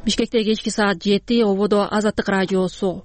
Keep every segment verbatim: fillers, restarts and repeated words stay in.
Бишкекте кечки саат жети, ободо Азаттык радиосу.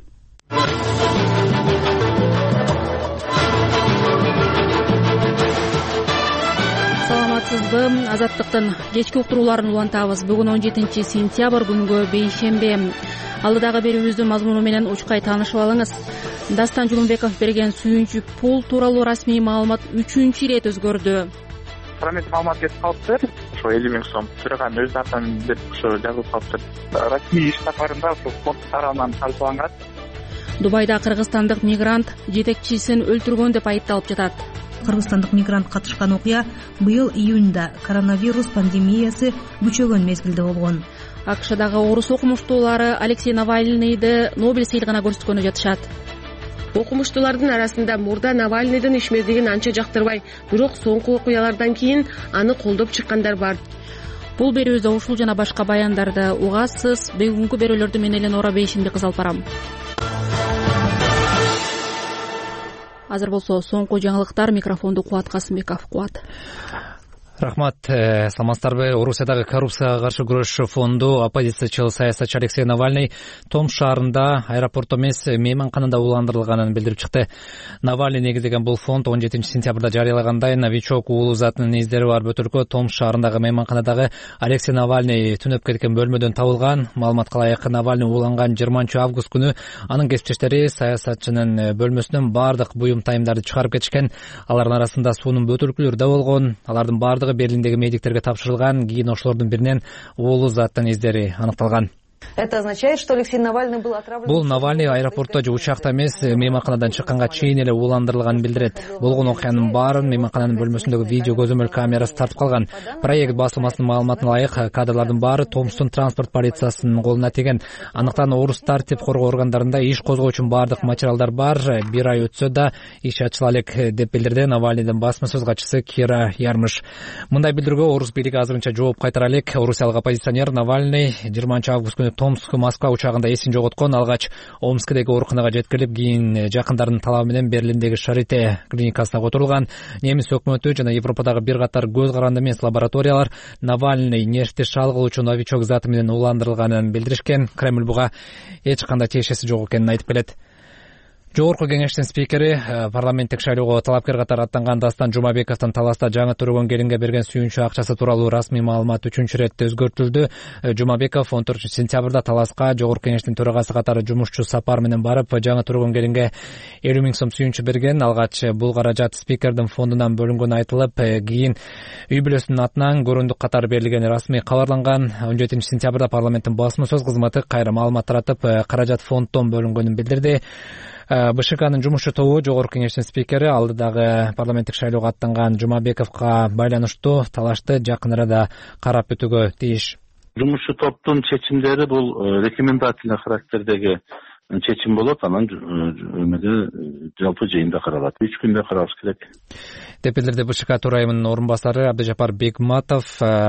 Саламатсызбы? Азаттыктын кечки уктурууларын улантабыз. Бүгүн он жетинчи сентябрь күнгө бейшембе. Алдыдагы берүүбүздүн мазмуну менен учкай таанышып алыңыз. Дастан Жулунбеков берген сүйүнчү пул тууралуу расмий маалымат үчүнчү ирет өзгөрдү. Парламент маалымат кетип калыптыр. Ошо элүү миң сом төраган өз атынан деп ошо жазылып калыптыр. Расмий иш сапарында ошо фонд тарабынан талкууланган. Дубайда кыргызстандык мигрант жетекчисин өлтүргөн деп айыпталып жатат. Кыргызстандык мигрант катышкан окуя быйыл июнда коронавирус пандемиясы күчөгөн мезгилде болгон. АКШдагы орус окумуштуулары Алексей Навальныйды Нобель сыйлыгына көрсөткөнү жатышат. Окумуштуулардын арасында мурда Навальныйдын ишмердигин анча жактырбай, бирок соңку окуялардан кийин аны колдоп чыккандар бар. Бул берүүбүздө ушул жана башка баяндарды угасыз. Бүгүнкү берүүлөрдү мен Эленора Бейшимби кыз алып барам. Азыр болсо соңку жаңылыктар. Микрофонду Кубат Касымбеков. Кубат. Рахмат. Саламатсыздарбы? Орусиядагы коррупцияга каршы күрөш фонду оппозициячыл саясатчы Алексей Навальный Том шаарында аэропорт эмес мейманканада уландырылганын билдирип чыкты. Навальный негиздеген бул фонд он жетинчи сентябрда жарыялагандай новичок уулу затынын издери бар бөтөлкө Том шаарындагы мейманканадагы Алексей Навальный түнөп кеткен бөлмөдөн табылган. Маалыматка ылайык, Навальный ууланган жыйырманчы август күнү анын кесиптештери саясатчынын бөлмөсүнөн бардык буюм тайымдарды чыгарып кетишкен. Алардын арасында суунун бөтөлкөлөрү да болгон. Алардын бардыгы Берлиндеги медиктерге тапшырылган. Кийин ошолордун биринен уулу заттын издери аныкталган. Это означает, что Алексей Навальный был отравлен. Бул Навальный аэропортто же учакта эмес, мейманканадан чыкканга чейин эле ууландырылганын билдирет. Болгон окуянын баарын мейманкананын бөлмөсүндөгү видео көзөмөл камерасы тартып калган. Проект басылмасынын маалыматына ылайык, кадрлардын баары Томстун транспорт полициясынын колуна тиген. Андыктан орус тартип коргоо органдарында иш козгоо үчүн бардык материалдар бар. Бир ай өтсө да иш ачыла элек деп билдирди Навальныйдын басма сөз катчысы Кира Ярмыш. Мындай билдирүүгө орус бийлиги азырынча жооп кайтара элек. Орусиялык оппозиционер Навальный жыйырманчы август күнү Томск Москва учагында эсин жоготкон. Алгач Омскдеги ооруканага жеткирилип, кийин жакындарынын талабы менен Берлиндеги Шарите клиникасына которулган. Немис өкмөтү жана Европадагы бир катар көз каранды эмес лабораториялар Навальный нефти шалгылуучу новичок заты менен ууландырылганын билдиришкен. Кремль буга эч кандай тиешеси жок экенин айтып келет. Жогорку кеңештин спикери, парламенттик шайлоого талапкер катары аттанган Дастан Жумабековдун таласта жаңы төрөгөн келинге берген сүйүнчү акчасы тууралуу расмий маалымат үчүнчү ирет өзгөртүлдү. Жумабеков он төртүнчү сентябрда таласка жогорку кеңештин төрагасы катары жумушчу сапар менен барып, жаңы төрөгөн келинге элүү миң сом сүйүнчү берген. Алгач бул каражат спикердин фондунан бөлүнгөнү айтылып, кийин үй бүлөсүнүн атынан көрүндүк катары берилгени расмий кабарланган. он жетинчи сентябрда парламенттин басма сөз кызматы кайра маалымат таратып, каражат фонддон бөлүнгөнүн билдирди. БШКнын жумушчу тобу жогорку кеңештин спикери алдыдагы парламенттик шайлоого аттанган Жумабековго байланыштуу талашты жакын арада карап өтүүгө тийиш. Жумушчу топтун чечимдери бул рекомендательный характердеги чечим болот, анан өмөдө жалпы жыйында каралат. үч күндө каралыш керек деп билдирди БШК төрайымынын орун басары Абдыжапар Бегматов.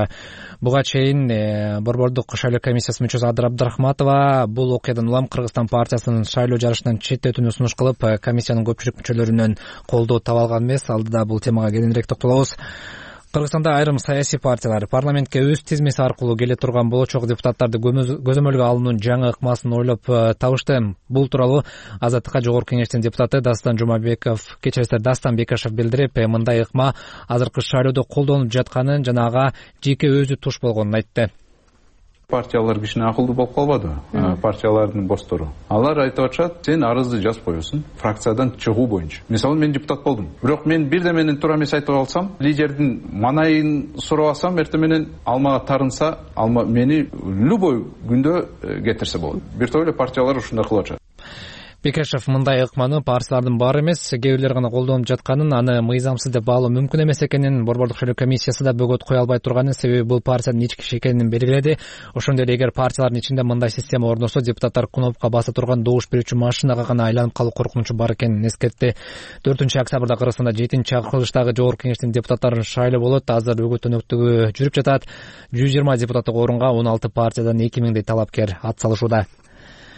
Буга чейин Борбордук шайлоо комиссиясынын мүчөсү Адыр Абдрахматова бул окуядан улам Кыргызстан партиясынын шайлоо жарышынан четтетүүнү сунуш кылып, комиссиянын көпчүлүк мүчөлөрүнөн колдоо таба алган эмес. Алдыда бул темага кененирээк токтолобуз. Кыргызстанда айрым саясий партиялар парламентке өз тизмеси аркылуу келе турган болочок депутаттарды көзөмөлгө алуунун жаңы ыкмасын ойлоп табышты. Бул тууралуу Азаттыкка жогорку кеңештин депутаты Дастан Жумабеков, кечиресиздер Дастан Бекашев билдирип, мындай ыкма азыркы шайлоодо колдонулуп жатканын жана ага жеке өзү туш болгонун айтты. Партиялар кичине акылдуу болуп калбады, партиялардын босстору. Алар айтып атышат, сен арызды жазып коесуң фракциядан чыгуу боюнча. Мисалы, мен депутат болдум. Бирок мен бирде менен туура эмес айтып алсам, лидердин манайын сурап алсам, эртең менен алмага тарынса, алма мени любой күндө кетирсе болот. Бир топ эле партиялар ушундай кылып атышат. Бекешев мындай ыкманы партиялардын баары эмес, кээ бирлер гана колдонуп жатканын, аны мыйзамсыз деп баалоо мүмкүн эмес экенин, Борбордук шайлоо комиссиясы да бөгөт кое албай турганын, себеби бул партиянын ички иши экенин белгиледи. Ошондой эле эгер партиялардын ичинде мындай система орношсо, депутаттар кнопка баса турган добуш берүүчү машинага гана айланып калуу коркунучу бар экенин эскертти. төртүнчү октябрда Кыргызстанда жетинчи чакырылыштагы жогорку кеңештин депутаттарынын шайлоо болот. Азыр өгөт өнөктүгү жүрүп жатат. жүз жыйырма депутаттык орунга он алты партиядан эки миңдей талапкер ат салышууда.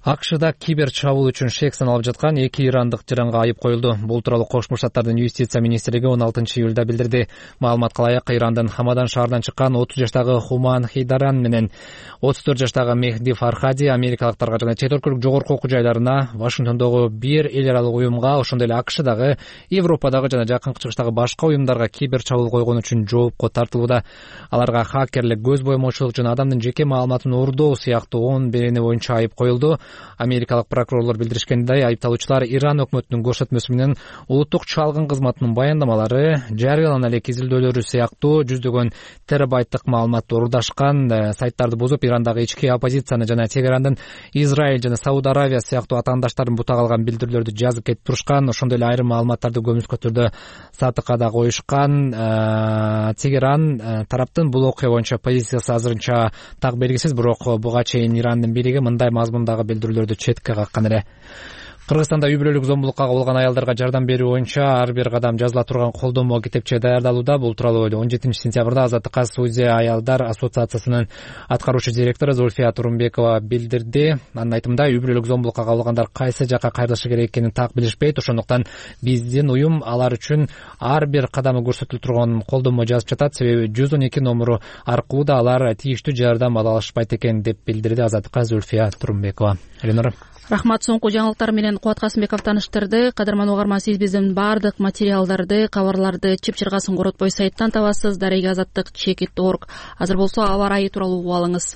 акшда кибер чабуул үчүн шек саналып жаткан эки ирандык жаранга айып коюлду. Бул тууралуу Кошмо Штаттардын юстиция министрлиги он алтынчы июлда билдирди. Маалыматка ылайык, Ирандын Хамадан шаарынан чыккан отуз жаштагы Хуман Хейдаран менен отуз төрт жаштагы Мехди Фархади америкалыктарга жана чет өлкөлүк жогорку окуу жайларына, Вашингтондогу бир эл аралык уюмга, ошондой эле акшдагы, Европадагы жана Жакынкы Чыгыштагы башка уюмдарга кибер чабуул койгон үчүн жоопко тартылууда. Аларга хакерлик, көз боемоочулук жана адамдын жеке маалыматын уурдоо сыяктуу он берени боюнча айып коюлду. Америкалык прокурорлор билдиришкендей, айыпталуучулар Иран өкмөтүнүн көрсөтмөсү менен улуттук чалгын кызматынын баяндамалары, жарыялана элек изилдөөлөрү сыяктуу жүздөгөн терабайттык маалыматты уурдашкан, сайттарды бузуп, Ирандагы ички оппозицияны жана Тегерандын Израиль жана Сауд Аравия сыяктуу атаандаштарын бутак алган билдирүүлөрдү жазып кетип турушкан. Ошондой эле айрым маалыматтарды көмүскө түрдө сатыкка да коюшкан. Тегеран тараптын бул окуя боюнча позициясы азырынча так белгисиз, бирок буга чейин Ирандын бийлиги мындай мазмундагы билдирүүлөрдү четке каккан эле. Кыргызстанда үй бүлөлүк зомбулукка кабылган аялдарга жардам берүү боюнча ар бир кадам жазыла турган колдонмо китепче даярдалууда. Бул тууралуу он жетинчи сентябрда Азаттыкка Судия аялдар ассоциациясынын аткаруучу директору Зульфия Турумбекова билдирди. Анын айтымында, үй бүлөлүк зомбулукка кабылгандар кайсы жакка кайрылышы керек экенин так билишпейт. Ошондуктан биздин уюм алар үчүн ар бир кадамы көрсөтүлүп турган колдонмо жазып жатат. Себеби жүз он эки номуру аркылуу да алар тийиштүү жардам ала алышпайт экен деп билдирди Азаттыкка Зульфия Турумбекова. Эленор. Рахмат. Соңку жаңылыктар менен Кубат Касымбеков таныштырды. Кадырман угарман, сиз биздин баардык материалдарды, кабарларды чып-чыргасын коротпой сайттан табасыз. Дареги азаттык чекит точка орг. Азыр болсо аба ырайы тууралуу угуп алыңыз.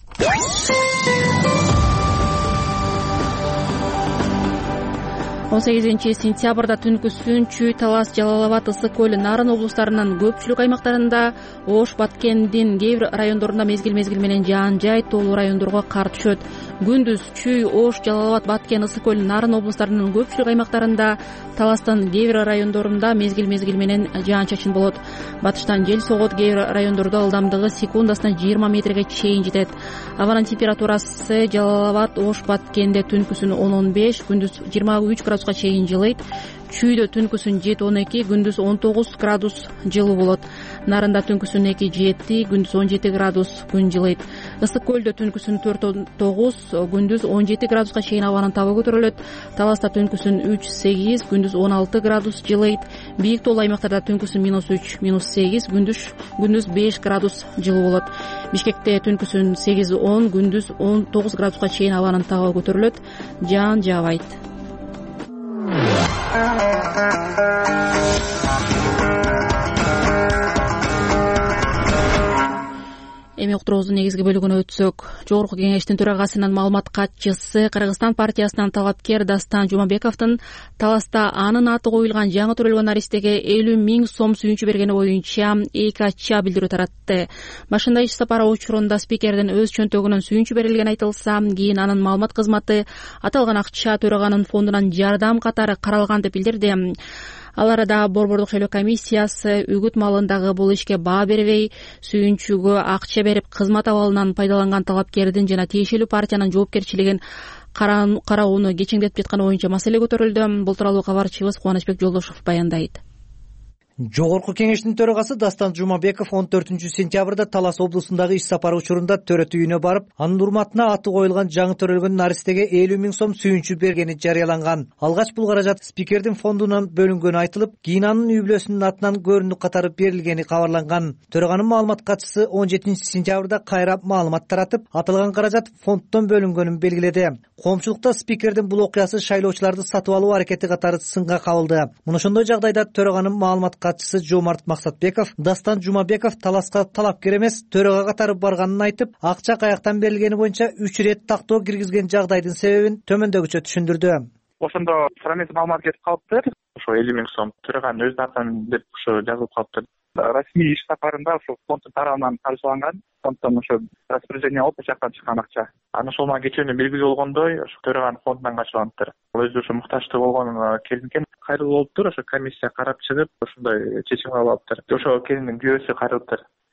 он сегизинчи сентябрда түнкүсүн Чүй, Талас, Жалал Абад, Ысык көл, Нарын облустарынын көпчүлүк аймактарында, Ош, Баткендин кээ бир райондорунда мезгил-мезгил менен жаан жай, тоолуу райондорго кар түшөт. Күндүз Чүй, Ош, Жалал Абад, Баткен, Ысык көл, Нарын облустарынын көпчүлүк аймактарында, Таластын кээ бир райондорунда мезгил-мезгил менен жаан чачын болот. Батыштан жел согот, кээ бир райондордо ылдамдыгы секундасына жыйырма метрге чейин жетет. Абанын температурасы Жалал Абад, Ош, Баткенде түнкүсүн он он беш, күндүз жыйырма үч градуска чейин жылыйт. Чүйдө түнкүсүн жети он эки, күндүз он тогуз градус жылуу болот. Нарында түнкүсүн эки жети, күндүз он жети градус күн жылыйт. Ысык көлдө түнкүсүн төрт он тогуз, күндүз он жети градуска чейин абанын табы көтөрүлөт. Таласта түнкүсүн үч сегиз, күндүз он алты градус жылыйт. Бийик тоолуу аймактарда түнкүсүн минус үч, минус сегиз, күндүз күндүз беш градус жылуу болот. Бишкекте түнкүсүн сегиз он, күндүз он тогуз градуска чейин абанын табы көтөрүлөт. Жаан жаабайт. Эми уктуруубуздун негизги бөлүгүнө өтсөк, Жогорку Кеңештин төрагасынын маалымат катчысы, Кыргызстан партиясынан талапкер Дастан Жумабековдун Таласта анын аты коюлган жаңы төрөлгөн наристеге элүү миң сом сүйүнчү бергени боюнча эки ача билдирүү таратты. Башында иш сапары учурунда спикердин өз чөнтөгүнөн сүйүнчү берилгени айтылса, кийин анын маалымат кызматы аталган акча төраганын фондунан жардам катары каралган деп билдирди. Ал арада Борбордук шайлоо комиссиясы үгүт маалындагы бул ишке баа бербей, сүйүнчүгө акча берип кызмат абалынан пайдаланган талапкердин жана тиешелүү партиянын жоопкерчилигин кароону кечеңдетип жатканы боюнча маселе көтөрүлдү. Бул тууралуу кабарчыбыз Кубанычбек Жолдошев баяндайт. Жогорку Кеңештин төрагасы Дастан Жумабеков он төртүнчү сентябрда Талас облусундагы иш сапары учурунда төрөт үйүнө барып, анын урматына аты коюлган жаңы төрөлгөн наристеге элүү миң сом сүйүнчү бергени жарыяланган. Алгач бул каражат спикердин фондунан бөлүнгөнү айтылып, кийин анын үй бүлөсүнүн атынан көрүндүк катары берилгени кабарланган. Төраганын маалымат катчысы он жетинчи сентябрда кайра маалымат таратып, аталган каражат фонддон бөлүнгөнүн белгиледи. Коомчулукта спикердин бул окуясы шайлоочуларды сатып алуу аракети катары сынга кабылды. Мына ошондой жагдайда төраганын маалымат катчысы Жомарт Максатбеков Дастан Жумабеков Таласка талапкер эмес, төрага катары барганын айтып, акча каяктан берилгени боюнча үч ирет тактоо киргизген жагдайдын себебин төмөндөгүчө түшүндүрдү. Ошондо сырамез маалымат кетип калыптыр. Ошо элүү миң сом төраганын өз атынан деп ошо жазылып калыптыр. Расмий иш сапарында ошо фонддун тарабынан каржыланган, фонддон ошо распоряжение болуп ошол жактан чыккан акча. Анын ошол кечүүнү белгилүү болгондой, ошо төраганын фондунан каржыланыптыр. Өзү ошо муктаждуу болгон келинген кайрылып болуптур, ошо комиссия карап чыгып, ошондой чечим кабыл алыптыр. Ошо келиндин күйөөсү кайрылыптыр.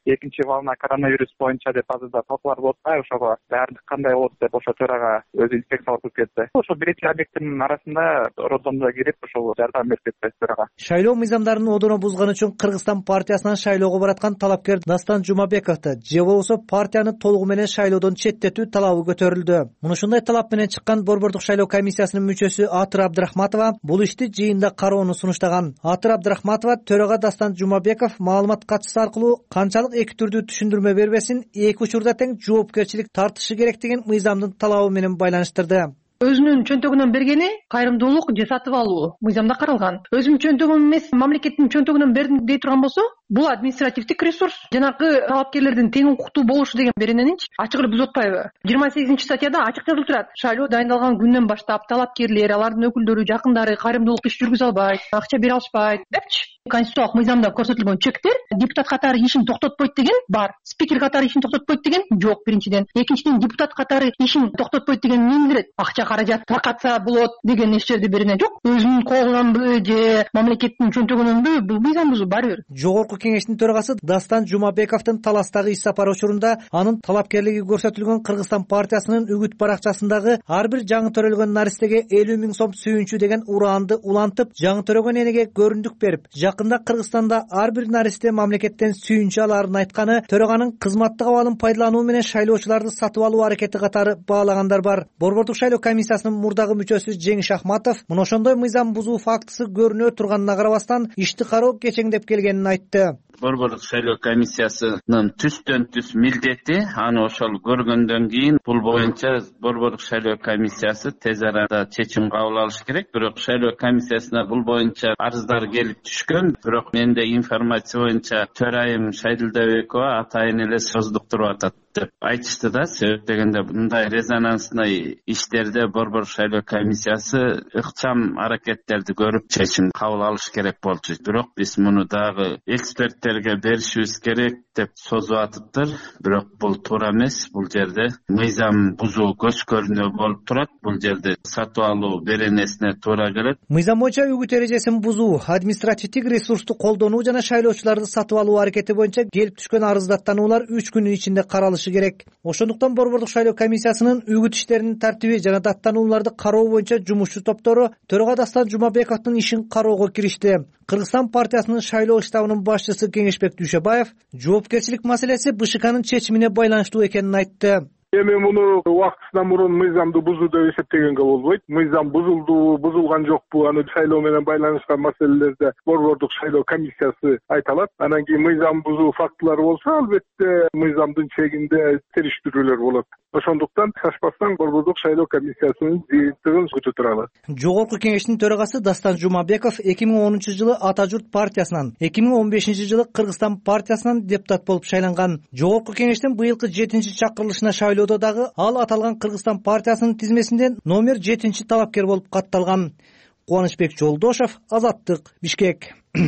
экинчи волна коронавирус боюнча деп азырда талкуулар болуп атпайбы, ошого баардык кандай болот деп ошо төрага өзү инспекция кылып кетти. Ошо бир эки объекттин арасында роддомдо кирип ошол жардам берип кетти төрага. Шайлоо мыйзамдарын одоно бузган үчүн Кыргызстан партиясынан шайлоого бараткан талапкер Дастан Жумабековду же болбосо партияны толугу менен шайлоодон четтетүү талабы көтөрүлдү. Муну ушундай талап менен чыккан Борбордук шайлоо комиссиясынын мүчөсү Атыр Абдрахматова бул ишти жыйында кароону сунуштаган. Атыр Абдрахматова төрага Дастан Жумабеков маалымат катчысы аркылуу канчалык эки түрдүү түшүндүрмө бербесин, эки учурда тең жоопкерчилик тартышы керектигин мыйзамдын талабы менен байланыштырды. Өзүнүн чөнтөгүнөн бергени кайрымдуулук же сатып алуу мыйзамда каралган. Өзүмдүн чөнтөгүм эмес, мамлекеттин чөнтөгүнөн бердим дей турган болсо, бул административдик ресурс. Жанагы талапкерлердин тең укуктуу болушу деген берененинчи ачык эле бузуп атпайбы? жыйырма сегизинчи статьяда ачык жазылып турат. Шайлоо дайындалган күндөн баштап талапкерлер, алардын өкүлдөрү, жакындары кайрымдуулук иш жүргүзө албайт, акча бере алышпайт депчи. Конституциялык мыйзамда көрсөтүлгөн чектер депутат катары ишин токтотпойт деген бар. Спикер катары ишин токтотпойт деген жок биринчиден. Экинчиден, депутат катары ишин токтотпойт деген эмнени билдирет? Акча каражат таркатса болот деген эч жерде берене жок. Өзүнүн колунанбы же мамлекеттин чөнтөгүнөнбү бул мыйзам бузуу баары бир. Жогорку кеңештин төрагасы Дастан Жумабековдун Таластагы иш сапары учурунда анын талапкерлиги көрсөтүлгөн Кыргызстан партиясынын үгүт баракчасындагы ар бир жаңы төрөлгөн наристеге элүү миң сом сүйүнчү деген ураанды улантып, жаңы төрөгөн энеге көрүндүк берип, жакында Кыргызстанда ар бир наристе мамлекеттен сүйүнчү алаарын айтканы төраганын кызматтык абалын пайдалануу менен шайлоочуларды сатып алуу аракети катары баалагандар бар. Борбордук шайлоо комиссиясынын мурдагы мүчөсү Жеңиш Ахматов мына ошондой мыйзам бузуу фактысы көрүнө турганына карабастан ишти кароо кечеңдеп келгенин айтты. Борбордук шайлоо комиссиясынын түстөн түз милдети аны ошол көргөндөн кийин бул боюнча Борбордук шайлоо комиссиясы тез арада чечим кабыл алыш керек. Бирок шайлоо комиссиясына бул боюнча арыздар келип түшкөн. Бирок менде информация боюнча төрайым Шайдылдабекова атайын эле создуктуруп атат деп айтышты да. Себеп дегенде мындай резонансный иштерде Борбордук шайлоо комиссиясы ыкчам аракеттерди көрүп чечим кабыл алыш керек болчу. Бирок биз муну дагы эксперттерге беришибиз керек деп созуп атыптыр. Бирок бул туура эмес. Бул жерде мыйзам бузуу көз көрүнүү болуп турат. Бул жерде сатып алуу беренесине туура келет. Мыйзам боюнча үгүт эрежесин бузуу, административдик ресурсту колдонуу жана шайлоочуларды сатып алуу аракети боюнча келип түшкөн арыздаттануулар үч күнүн ичинде каралышы керек. Ошондуктан Борбордук шайлоо комиссиясынын үгүт иштеринин тартиби жана даттанууларды кароо боюнча жумушчу топтору төрага Дастан Жумабековдун ишин кароого киришти. Кыргызстан партиясынын шайлоо штабынын башчысы Кеңешбек Дүйшөбаев жоопкерчилик маселеси БШКнын чечимине байланыштуу экенин айтты. Эми муну убактысынан мурун мыйзамды бузуу деп эсептегенге болбойт. Мыйзам бузулду, бузулган жокпу, аны шайлоо менен байланышкан маселелерде Борбордук шайлоо комиссиясы айта алат. Анан кийин мыйзам бузуу фактылары болсо, албетте мыйзамдын чегинде териштирүүлөр болот. Ошондуктан шашпастан Борбордук шайлоо комиссиясынын жыйынтыгын күтүп туралы. Жогорку кеңештин төрагасы Дастан Жумабеков эки миң онунчу жылы Ата журт партиясынан, эки миң он бешинчи жылы Кыргызстан партиясынан депутат болуп шайланган. Жогорку кеңештин быйылкы жетинчи чакырылышына шайлоодо дагы ал аталган Кыргызстан партиясынын тизмесинде номер жетинчи талапкер болуп катталган. Кубанычбек Жолдошов, Азаттык, Бишкек.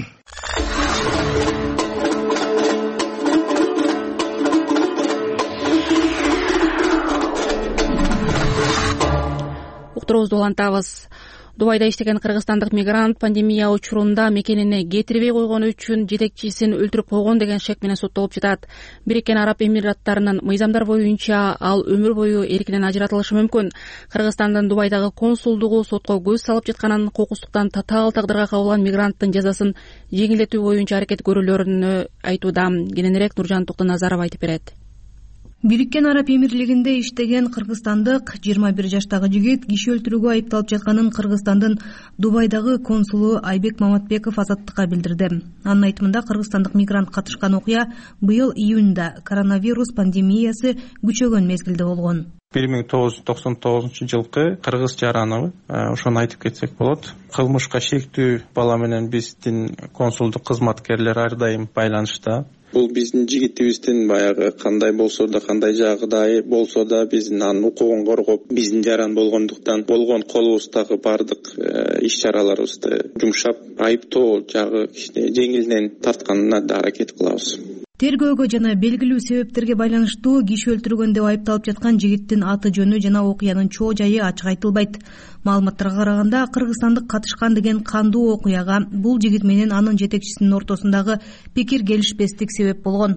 Уктуруубузду улантабыз. Дубайда иштеген кыргызстандык мигрант пандемия учурунда мекенине кетирбей койгону үчүн жетекчисин өлтүрүп койгон деген шек менен соттолуп жатат. Бириккен Араб Эмираттарынын мыйзамдар боюнча ал өмүр бою эркинен ажыратылышы мүмкүн. Кыргызстандын Дубайдагы консулдугу сотко көз салып жатканын, кокустуктан татаал тагдырга кабылган мигранттын жазасын жеңилдетүү боюнча аракет көрүүлөрүнү айтууда. Кененирээк Нуржан Токтоназаров айтып берет. Бириккен Араб Эмирлигинде иштеген кыргызстандык жыйырма бир жаштагы жигит киши өлтүрүүгө айыпталып жатканын Кыргызстандын Дубайдагы консулу Айбек Маматбеков Азаттыкка билдирди. Анын айтымында кыргызстандык мигрант катышкан окуя быйыл июнда коронавирус пандемиясы күчөгөн мезгилде болгон. бир миң тогуз жүз токсон тогузунчу жылкы кыргыз жараны ошону айтып кетсек болот. Кылмышка шектүү бала менен биздин консулдук кызматкерлер ар дайым байланышта. Бул биздин жигитибиздин баягы кандай болсо да, кандай жагдай болсо да биздин анын укугун коргоп, биздин жаран болгондуктан болгон колубуздагы бардык иш чараларыбызды жумшап, айыптоо жагы кичине жеңилинен тартканына да аракет кылабыз. Тергөөгө жана белгилүү себептерге байланыштуу киши өлтүргөн деп айыпталып жаткан жигиттин аты жөнү жана окуянын чоо жайы ачык айтылбайт. Маалыматтарга караганда кыргызстандык катышкан деген кандуу окуяга бул жигит менен анын жетекчисинин ортосундагы пикир келишпестик себеп болгон.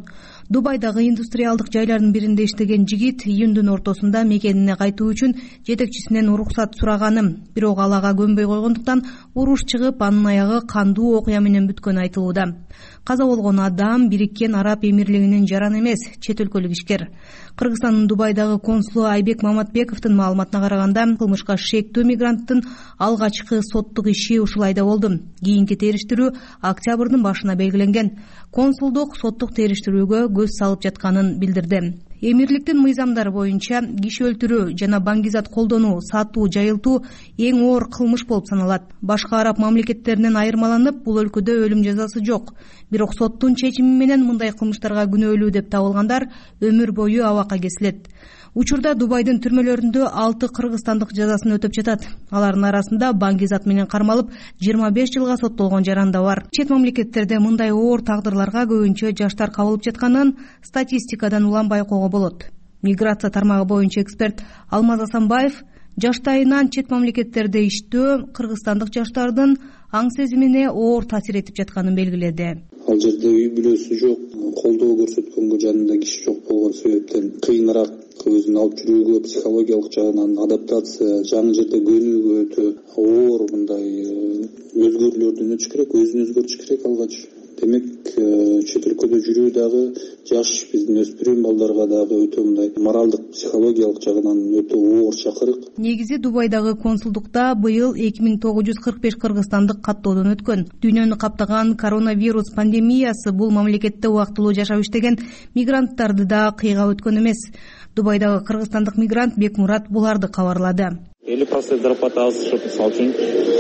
Дубайдагы индустриалдык жайлардын биринде иштеген жигит июндун ортосунда мекенине кайтуу үчүн жетекчисинен уруксат сураганы, бирок ал ага көнбөй койгондуктан уруш чыгып, анын аягы кандуу окуя менен бүткөнү айтылууда. Каза болгон адам Бириккен Араб Эмирлигинин жараны эмес, чет өлкөлүк ишкер. Кыргызстандын Дубайдагы консулу Айбек Маматбековдун маалыматына караганда, кылмышка шектүү мигранттын алгачкы соттук иши ушул айда болду. Кийинки териштирүү октябрдын башына белгиленген. Консулдук соттук териштирүүгө көз салып жатканын билдирди. Эмирликтин мыйзамдары боюнча киши өлтүрүү жана баңгизат колдонуу, сатуу, жайылтуу эң оор кылмыш болуп саналат. Башка араб мамлекеттеринен айырмаланып, бул өлкөдө өлүм жазасы жок. Бирок соттун чечими менен мындай кылмыштарга күнөөлүү деп табылгандар өмүр бою абакка кесилет. Учурда Дубайдын түрмөлөрүндө алты кыргызстандык жазасын өтөп жатат. Алардын арасында баңгизат менен кармалып жыйырма беш жылга соттолгон жаран да бар. Чет мамлекеттерде мындай оор тагдырларга көбүнчө жаштар кабылып жатканын статистикадан улам байкоого болот. Миграция тармагы боюнча эксперт Алмаз Асанбаев жаштайынан чет мамлекеттерде иштөө кыргызстандык жаштардын аң сезимине оор таасир этип жатканын белгиледи. Ал жерде үй бүлөсү жок, колдоо көрсөткөнгө жанында киши жок болгон себептен кыйыныраак өзүн алып жүрүүгө, психологиялык жагынан адаптация, жаңы жерде көнүүгө өтө оор мындай өзгөрүүлөрдөн өтүш керек, өзүн өзгөртүш керек алгач. Демек, чет өлкөдө жүрүү дагы жаш биздин өспүрүм балдарга дагы өтө мындай моралдык, психологиялык жагынан өтө оор чакырык. Негизи Дубайдагы консулдукта быйыл эки миң тогуз жүз кырк беш кыргызстандык каттоодон өткөн. Дүйнөнү каптаган коронавирус пандемиясы бул мамлекетте убактылуу жашап иштеген мигранттарды да кыйга өткөн эмес. Дубайдагы кыргызстандык мигрант Бекмурат буларды кабарлады. элүү процент зарплата азышып, мисалы үчүн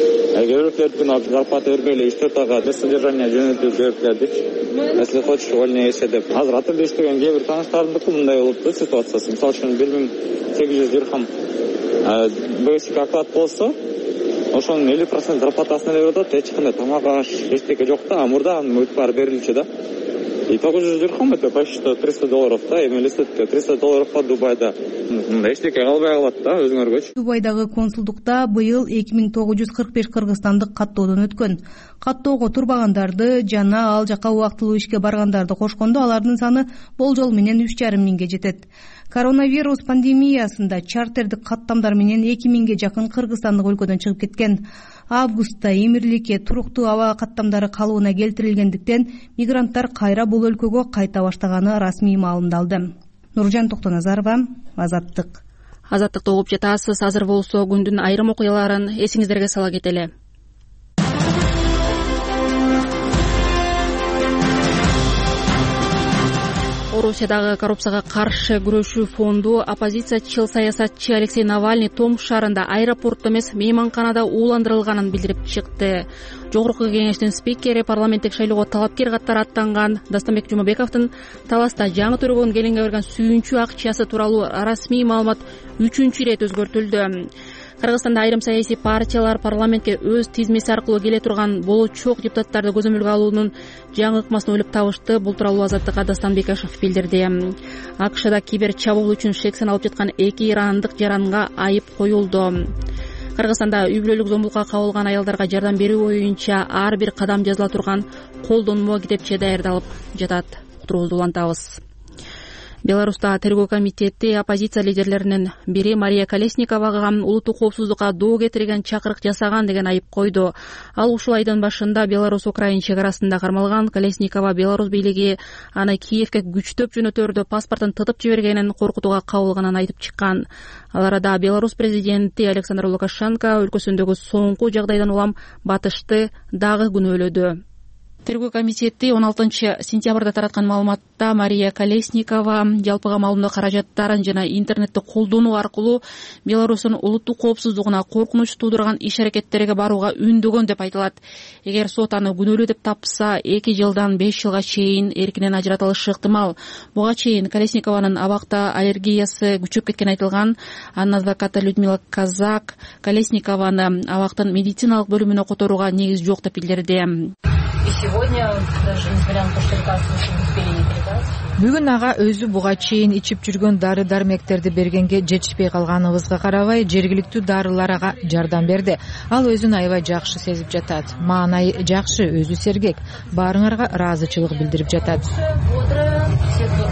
Өйрөклөрдүн зарплата бербей эле үч төрт айга без содержания жөнөтүп бердик. Если хочешь, увольняй эше деп. Азыр отелде иштеген кээ бир тааныштарымдыкы мындай болуп да ситуациясы. Мисалы үчүн бир миң сегиз жүз дирхам basic оклад болсо, ошонун элүү процент зарплатасын эле берип атат. Эч кандай тамак аш, эчтеке жок да, мурда өтүп баары берилчү да. И тогуз жүз дирхам это почти триста долларов да, эми элестетке триста долларов по Дубайда. Мындай эчтеке калбай калат да өзүңөргөчү. Дубайдагы консулдукта быйыл эки миң тогуз жүз кырк беш кыргызстандык каттоодон өткөн. Каттоого турбагандарды жана ал жака убактылуу ишке баргандарды кошкондо алардын саны болжол менен үч жарым миңге жетет. Коронавирус пандемиясында чартердик каттамдар менен эки миңге жакын кыргызстандык өлкөдөн чыгып кеткен. Августта Эмирликке туруктуу аба каттамдары калыбына келтирилгендиктен мигранттар кайра бул өлкөгө кайта баштаганы расмий маалымдалды. Нуржан Токтоназарова, Азаттык. Азаттыкты угуп жатасыз. Азыр болсо күндүн айрым окуяларын эсиңиздерге сала кетели. Орусиядагы коррупцияга каршы күрөшүү фонду оппозициячыл саясатчы Алексей Навальный Том шаарында аэропортто эмес мейманканада ууландырылганын билдирип чыкты. Жогорку кеңештин спикери парламенттик шайлоого талапкер катары аттанган Дастанбек Жумабековдун таласта жаңы төрөгөн келинге берген сүйүнчү акчасы тууралуу расмий маалымат үчүнчү ирет өзгөртүлдү. Кыргызстанда айрым саясий партиялар парламентке өз тизмеси аркылуу келе турган болочок депутаттарды көзөмөлгө алуунун жаңы ыкмасын ойлоп табышты. Бул тууралуу Азаттыкка Дастан Бекашев билдирди. АКШда кибер чабуул үчүн шексен алып жаткан эки ирандык жаранга айып коюлду. Кыргызстанда үй бүлөлүк зомбулукка кабылган аялдарга жардам берүү боюнча ар бир кадам жазыла турган колдонмо китепче даярдалып жатат. Уктуруубузду улантабыз. Беларуста тергөө комитети оппозиция лидерлеринин бири Мария Колесниковага улуттук коопсуздукка доо кетирген чакырык жасаган деген айып койду. Ал ушул айдын башында Беларусь-Украин чек арасында кармалган. Колесникова Беларусь бийлиги аны Киевке күчтөп жөнөтөрдө паспортун тытып жибергенин, коркутууга кабылганын айтып чыккан. Ал арада Беларусь президенти Александр Лукашенко өлкөсүндөгү соңку жагдайдан улам батышты дагы күнөөлөдү. Тергөө комитети он алтынчы сентябрда тараткан маалыматта Мария Колесникова жалпыга маалымдоо каражаттарын жана интернетти колдонуу аркылуу Беларустун улуттук коопсуздугуна коркунуч туудурган иш-аракеттерге барууга үндөгөн деп айтылат. Эгер сот аны күнөөлүү деп тапса, эки жылдан беш жылга чейин эркинен ажыратылышы ыктымал. Буга чейин Колесникованын абакта аллергиясы күчөп кеткени айтылган. Анын адвокаты Людмила Казак Колесникованы абактын медициналык бөлүмүнө которууга негиз жок деп билдирди. Бүгүн ага өзү буга чейин ичип жүргөн дары дармектерди бергенге жетишпей калганыбызга карабай, жергиликтүү дарылар ага жардам берди. Ал өзүн аябай жакшы сезип жатат. Маанай жакшы, өзү сергек. Баарыңарга ыраазычылык билдирип жатат.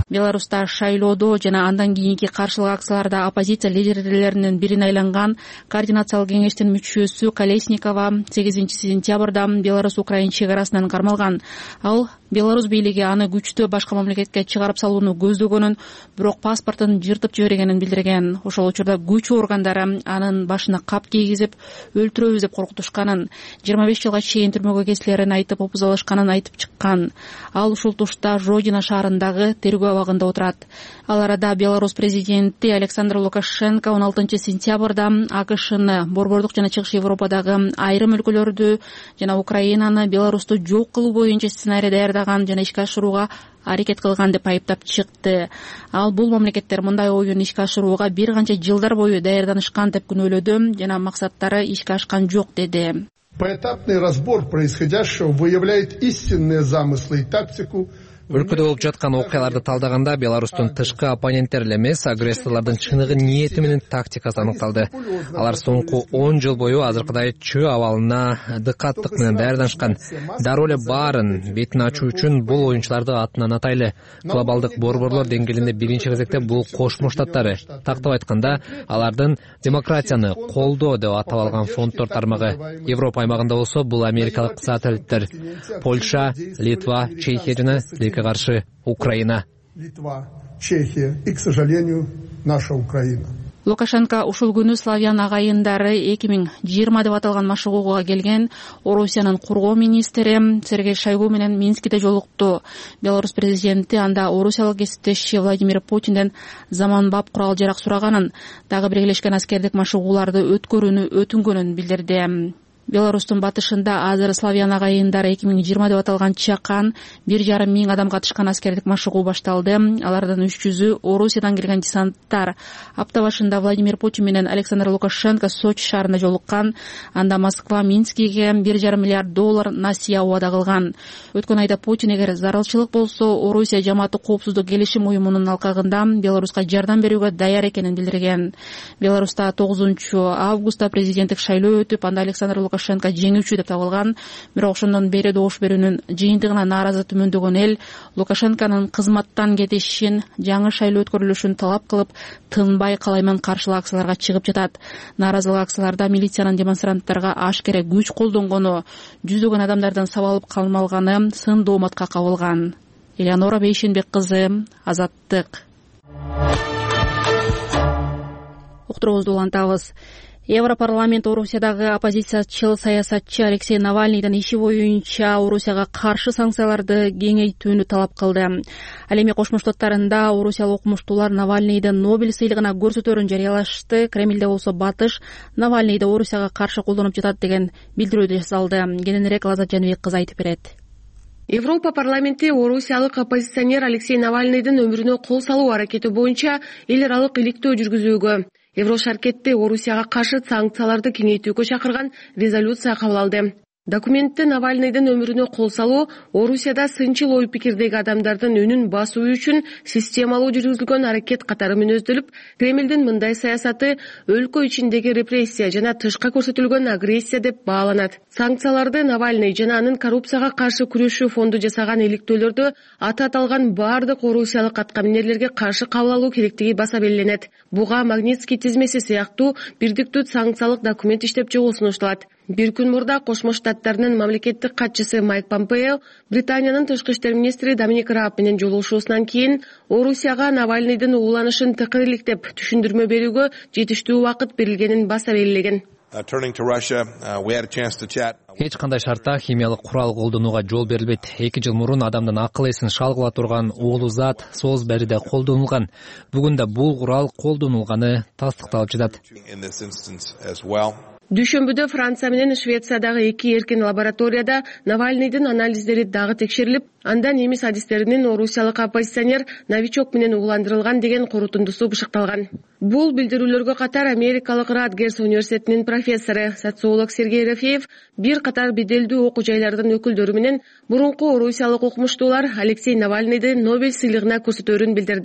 Беларуста шайлоодо жана андан кийинки каршылык акцияларда оппозиция лидерлеринин бирине айланган координациялык кеңештин мүчөсү Колесникова сегизинчи сентябрда Беларусь Украина чек арасынан кармалган. Ал Беларусь бийлиги аны күчтүү башка мамлекетке чыгарып салууну көздөгөнүн, бирок паспортун жыртып жибергенин билдирген. Ошол учурда күч органдары анын башына кап кийгизип, өлтүрөбүз деп коркутушканын, жыйырма беш жылга чейин түрмөгө кесилерин айтып опузалашканын айтып чыккан. Ал ушул тушта Жодино шаарындагы тергөө абагында отурат. Ал арада Беларусь президенти Александр Лукашенко он алтынчы сентябрда АКШны, Борбордук жана Чыгыш Европадагы айрым өлкөлөрдү жана Украинаны Беларусту жок кылуу боюнча сценарий даярдаган жана ишке ашырууга аракет кылган деп айыптап чыкты. Ал бул мамлекеттер мындай оюн ишке ашырууга бир канча жылдар бою даярданышкан деп күнөөлөдү жана максаттары ишке ашкан жок деди. Поэтапный разбор происходящего выявляет истинные замыслы и тактику. Өлкөдө болуп жаткан окуяларды талдаганда Беларустун тышкы оппоненттер эле эмес, агрессорлордун чыныгы ниети менен тактикасы аныкталды. Алар соңку он жыл бою азыркыдай чөө абалына дыкаттык менен даярданышкан. Дароо эле баарын бетин ачуу үчүн бул оюнчуларды атынан атайлы. Глобалдык борборлор деңгээлинде биринчи кезекте бул Кошмо Штаттары, тактап айтканда, алардын демократияны колдоо деп атап алган фонддор тармагы. Европа аймагында болсо бул америкалык сателлиттер. Польша, Литва, Чехия жана каршы Украина. Литва, Чехия и, к сожалению, наша Украина. Лукашенко ушул күнү славян агайындары эки миң жыйырма деп аталган машыгууга келген Орусиянын кургоо министри Сергей Шойгу менен Минскиде жолукту. Беларусь президенти анда орусиялык кесиптеши Владимир Путинден заманбап курал-жарак сураганын, дагы биргелешкен аскердик машыгууларды өткөрүүнү өтүнгөнүн билдирди. Беларустун батышында азыр славян агайындары эки миң жыйырма деп аталган чакан бир жарым миң адам катышкан аскердик машыгуу башталды. Алардын үч жүзү Орусиядан келген десанттар. Апта башында Владимир Путин менен Александр Лукашенко Сочи шаарында жолуккан. Анда Москва Минскиге бир жарым миллиард доллар насыя убада кылган. Өткөн айда Путин эгер зарылчылык болсо, Орусия жамааты коопсуздук келишим уюмунун алкагында Беларуска жардам берүүгө даяр экенин билдирген. Беларуста тогузунчу августта президенттик шайлоо өтүп, анда Александр Лукашенко Лукашенко жеңүүчү деп табылган. Бирок ошондон бери добуш берүүнүн жыйынтыгына нааразы түмөндөгөн эл Лукашенконун кызматтан кетишин, жаңы шайлоо өткөрүлүшүн талап кылып, тынбай калайман каршылык акцияларга чыгып жатат. Нааразылык акцияларда милициянын демонстранттарга ашкере күч колдонгону, жүздөгөн адамдардын сабалып калмалганы сын дооматка кабылган. Элеонора Бейшенбек кызы, Азаттык. Уктуруубузду улантабыз. Европарламент Орусиядагы оппозициячыл саясатчы Алексей Навальныйдын иши боюнча Орусияга каршы санкцияларды кеңейтүүнү талап кылды. Ал эми Кошмо Штаттарында орусиялык окумуштуулар Навальныйды Нобель сыйлыгына көрсөтөрүн жарыялашты. Кремлде болсо батыш Навальныйды Орусияга каршы колдонуп жатат деген билдирүү жасалды. Кененирээк Лазат Жаныбек кызы айтып берет. Европа парламенти орусиялык оппозиционер Алексей Навальныйдын өмүрүнө кол салуу аракети боюнча эл аралык иликтөө жүргүзүүгө, Еврошаркетте Орусияга каршы санкцияларды кеңейтүүгө чакырган резолюция кабыл алды. Документте Навальныйдын өмүрүнө кол салуу Орусияда сынчыл ой пикирдеги адамдардын үнүн басуу үчүн системалуу жүргүзүлгөн аракет катары мүнөздөлүп, Кремлдин мындай саясаты өлкө ичиндеги репрессия жана тышка көрсөтүлгөн агрессия деп бааланат. Санкцияларды Навальный жана анын коррупцияга каршы күрөшүү фонду жасаган иликтөөлөрдө аты аталган бардык орусиялык аткаминерлерге каршы кабыл алуу керектиги баса белгиленет. Буга Магнитский тизмеси сыяктуу бирдиктүү санкциялык документ иштеп чыгуу сунушталат. Бир күн мурда Кошмо Штаттарынын мамлекеттик катчысы Майк Помпео Британиянын тышкы иштер министри Доминик Рааб менен жолугушуусунан кийин Орусияга Навальныйдын ууланышын тыкыриликтеп түшүндүрмө берүүгө жетиштүү убакыт берилгенин баса белгилеген. Эч кандай шартта химиялык курал колдонууга жол берилбейт. Эки жыл мурун адамдын акыл эсин шалгыла турган уулуу зат соз бериде колдонулган. Бүгүн да бул курал колдонулганы тастыкталып жатат. Дүйшөмбүдө Франция менен Швециядагы эки эркин лабораторияда Навальныйдын анализдери дагы текшерилип, анда немис адистеринин орусиялык оппозиционер новичок менен ууландырылган деген корутундусу бышыкталган. Бул билдирүүлөргө катар америкалык Радгерс университетинин профессору, социолог Сергей Рафеев бир катар беделдүү окуу жайлардын өкүлдөрү менен мурунку орусиялык окумуштуулар Алексей Навальныйды Нобель сыйлыгына көрсөтөөрүн билдирди.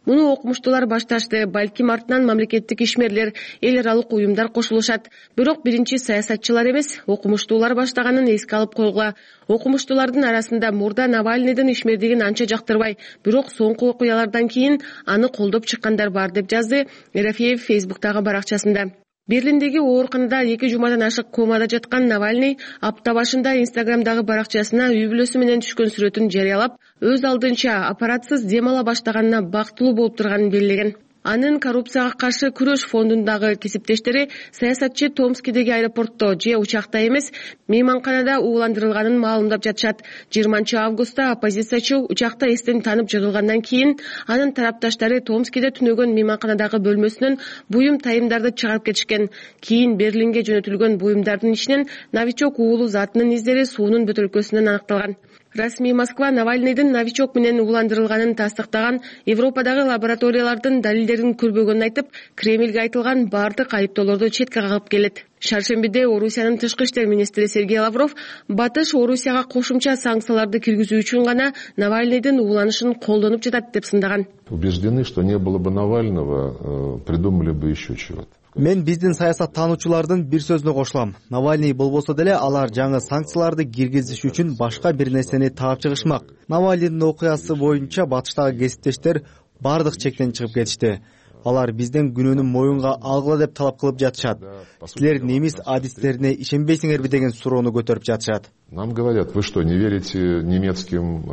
Муну окумуштуулар башташты, балким артынан мамлекеттик ишмерлер, эл аралык уюмдар кошулушат. Бирок биринчи саясатчылар эмес, окумуштуулар баштаганын эске алып койгула. Окумуштуулардын арасында мурда Навальныйдын ишмердигин анча жактырбай, бирок соңку окуялардан кийин аны колдоп чыккандар бар деп жазды Ерофеев Фейсбуктагы баракчасында. Берлиндеги ооруканада эки жумадан ашык комада жаткан Навальный апта башында Инстаграмдагы баракчасына үй бүлөсү менен түшкөн сүрөтүн жарыялап, өз алдынча аппаратсыз дем ала баштаганына бактылуу болуп турганын белгилеген. Анын коррупцияга каршы күрөш фондундагы кесиптештери саясатчы Томскидеги аэропортто же учакта эмес, мейманканада ууландырылганын маалымдап жатышат. жыйырманчы августта оппозициячы учакта эстен танып жыгылгандан кийин анын тарапташтары Томскиде түнөгөн мейманканадагы бөлмөсүнөн буюм тайымдарды чыгарып кетишкен. Кийин Берлинге жөнөтүлгөн буюмдардын ичинен новичок уулу затынын издери суунун бөтөлкөсүнөн аныкталган. Расмий Москва Навальныйдын новичок менен ууландырылганын тастыктаган, Европадагы лабораториялардын далилдерин көрбөгөнүн айтып, Кремльге айтылган бардык айыптоолорду четке кагып келет. Шаршембиде Орусиянын тышкы иштер министри Сергей Лавров батыш Орусияга кошумча санкцияларды киргизүү үчүн гана Навальныйдын ууланышын колдонуп жатат деп сындаган. Убеждены, что не было бы Навального, придумали бы еще чего-то. Мен биздин саясаттануучулардын бир сөзүнө кошулам. Навальный болбосо деле алар жаңы санкцияларды киргизиш үчүн башка бир нерсени таап чыгышмак. Навальныйдын окуясы боюнча батыштагы кесиптештер бардык чектен чыгып кетишти. Алар бизден күнөөнү моюнга алгыла деп талап кылып жатышат. Силер немис адистерине ишенбейсиңерби деген суроону көтөрүп жатышат. Нам говорят, вы что, не верите немецким...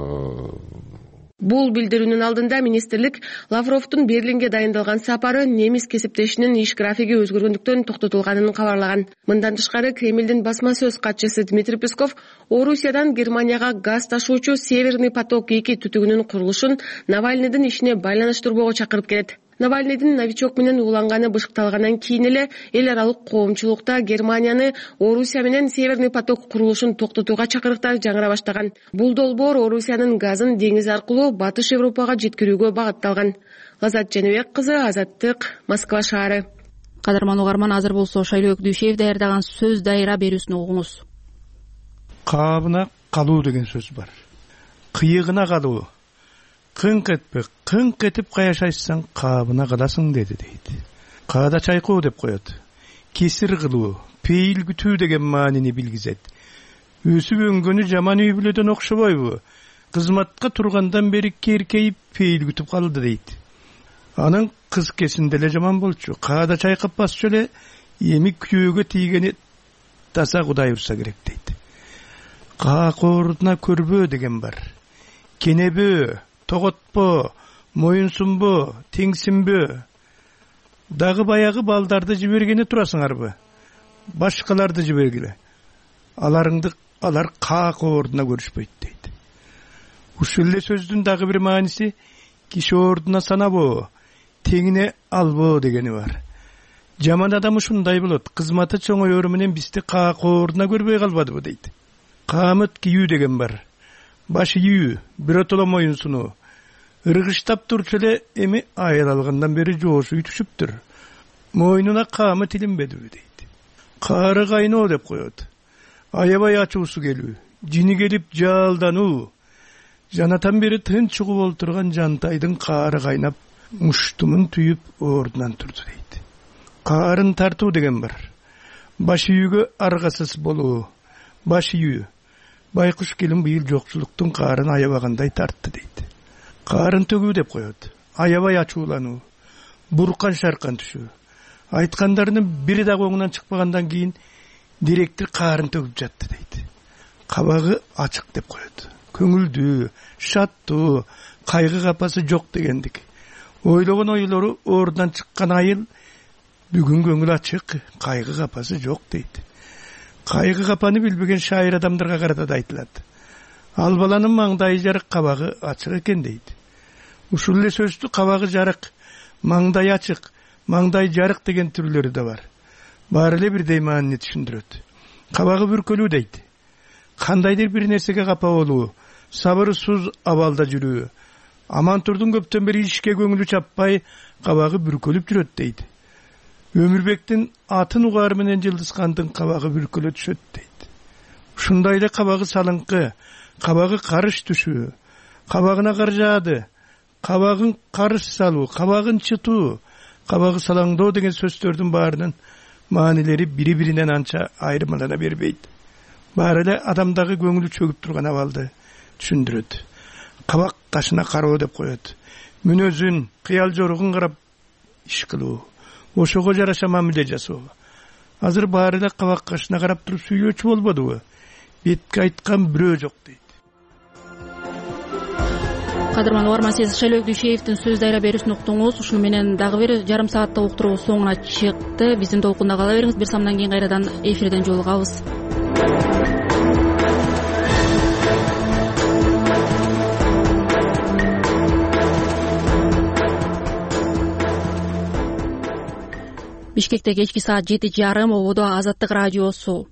Бул билдирүүнүн алдында министрлик Лавровдун Берлинге дайындалган сапары немис кесиптешинин иш графиги өзгөргөндүктөн токтотулганын кабарлаган. Мындан тышкары Кремлдин басма сөз катчысы Дмитрий Песков Орусиядан Германияга газ ташуучу Северный поток эки түтүгүнүн курулушун Навальныйдын ишине байланыштырбоого чакырып келет. Навальныйдын новичок менен ууланганы бышыкталгандан кийин эле эл аралык коомчулукта Германияны Орусия менен Северный поток курулушун токтотууга чакырыктар жаңыра баштаган. Бул долбоор Орусиянын газын деңиз аркылуу Батыш Европага жеткирүүгө багытталган. Азат Жаныбек кызы, Азаттык, Москва шаары. Кадырман угарман, азыр болсо Шайлоо Өкдүшев даярдаган сөз дайыра берүүсүн угуңуз. Кабына калуу деген сөз бар. Кыйыгына калуу. Кыңк этпе, кыңк этип каяшайсаң кабына каласың деди дейт. Каада чайкоо деп коет. Кесир кылуу, пейил күтүү деген маанини билгизет. Өсүп өнгөнү жаман үй бүлөдөн окшобойбу? Кызматка тургандан бери керкейип пейил күтүп калды дейт. Анын кыз кесинде эле жаман болчу. Каада чайкап басчу эле эми күйөөгө тийгени таса Кудай урса керек дейт. Каакордуна көрбөө деген бар. Кенебөө, тоготпо, моюнсунбо, теңсинбө. Дагы баягы балдарды жибергени турасыңарбы? Башкаларды жибергиле. Аларыңды алар каак ордуна көрүшпөйт дейт. Ушул эле сөздүн дагы бир мааниси киши ордуна санабоо, теңине албоо дегени бар. Жаман адам ушундай болот. Кызматы чоңоёру менен бизди каак ордуна көрбөй калбадыбы дейт. Камыт кийүү деген бар. Баш ийүү, биротоло моюнсунуу. Ыргыштап турчу эле эми айыл алгандан бери жоошу түшүптүр. Мойнуна камы тилинбедиби дейт. Кары кайноо деп коет. Аябай ачуусу келүү, жини келип жалдануу. Жанатан бери тынч угуп олтурган Жантайдын кары кайнап, муштумун түйүп ордунан турду дейт. Карын тартуу деген бар. Баш үйгө аргасыз болуу. Баш үйү. Байкуш келин быйыл жокчулуктун карын аябагандай тартты дейт. Карын төгүү деп коет. Аябай ачуулануу. Буркан шаркан түшүү. Айткандарынын бири дагы оңунан чыкпагандан кийин директор карын төгүп жатты дейт. Кабагы ачык деп коет. Көңүлдүү, шаттуу, кайгы капасы жок дегендик. Ойлогон ойлору ордунан чыккан айыл бүгүн көңүл ачык, кайгы капасы жок дейт. Кайгы капаны билбеген шайыр адамдарга карата да айтылат. Ал баланын маңдайы жарык, кабагы ачык экен дейт. Ушул эле сөздү кабагы жарык, маңдай ачык, маңдай жарык деген түрлөрү да бар. Баары эле бирдей маанини түшүндүрөт. Кабагы бүркөлүү дейт. Кандайдыр бир нерсеге капа болуу, сабырсыз абалда жүрүү. Амантурдун көптөн бери ишке көңүлү чаппай, кабагы бүркөлүп жүрөт дейт. Өмүрбектин атын угары менен Жылдызкандын кабагы бүркөлө түшөт дейт. Ушундай эле кабагы салыңкы, кабагы карыш түшүү, кабагына кар жаады, кабагын карыш салуу, кабагын чытуу, кабагы салаңдоо деген сөздөрдүн баарынын маанилери бири биринен анча айырмалана бербейт. Баары эле адамдагы көңүлү чөгүп турган абалды түшүндүрөт. Кабак кашына кароо деп коет. Мүнөзүн, кыял жоругун карап иш кылуу, ошого жараша мамиле жасоо. Азыр баары эле кабак кашына карап туруп сүйлөөчү болбодубу? Бетке айткан бирөө жок дейт. Кадырман угарман, сиз Шайлоо Дүйшеевдин сөз дайра берүүсүн уктуңуз. Ушуну менен дагы бир жарым сааттык уктуруу соңуна чыкты. Биздин толкунда кала бериңиз. Бир самдан кийин кайрадан эфирден жолугабыз. Бишкекте кечки саат жети жарым, ободо Азаттык радиосу.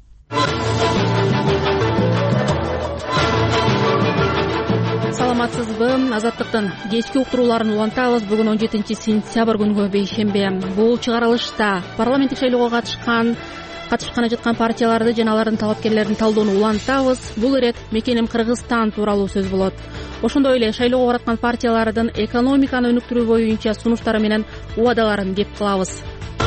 Саламатсызбы? Азаттыктын кечки уктурууларын улантабыз. Бүгүн он жетинчи сентябрь күнгө бейшембе. Бул чыгарылышта парламенттик шайлоого катышкан катышканы жаткан партияларды жана алардын талапкерлерин талдоону улантабыз. Бул ирет Мекеним Кыргызстан тууралуу сөз болот. Ошондой эле шайлоого бараткан партиялардын экономиканы өнүктүрүү боюнча сунуштары менен убадаларын кеп кылабыз.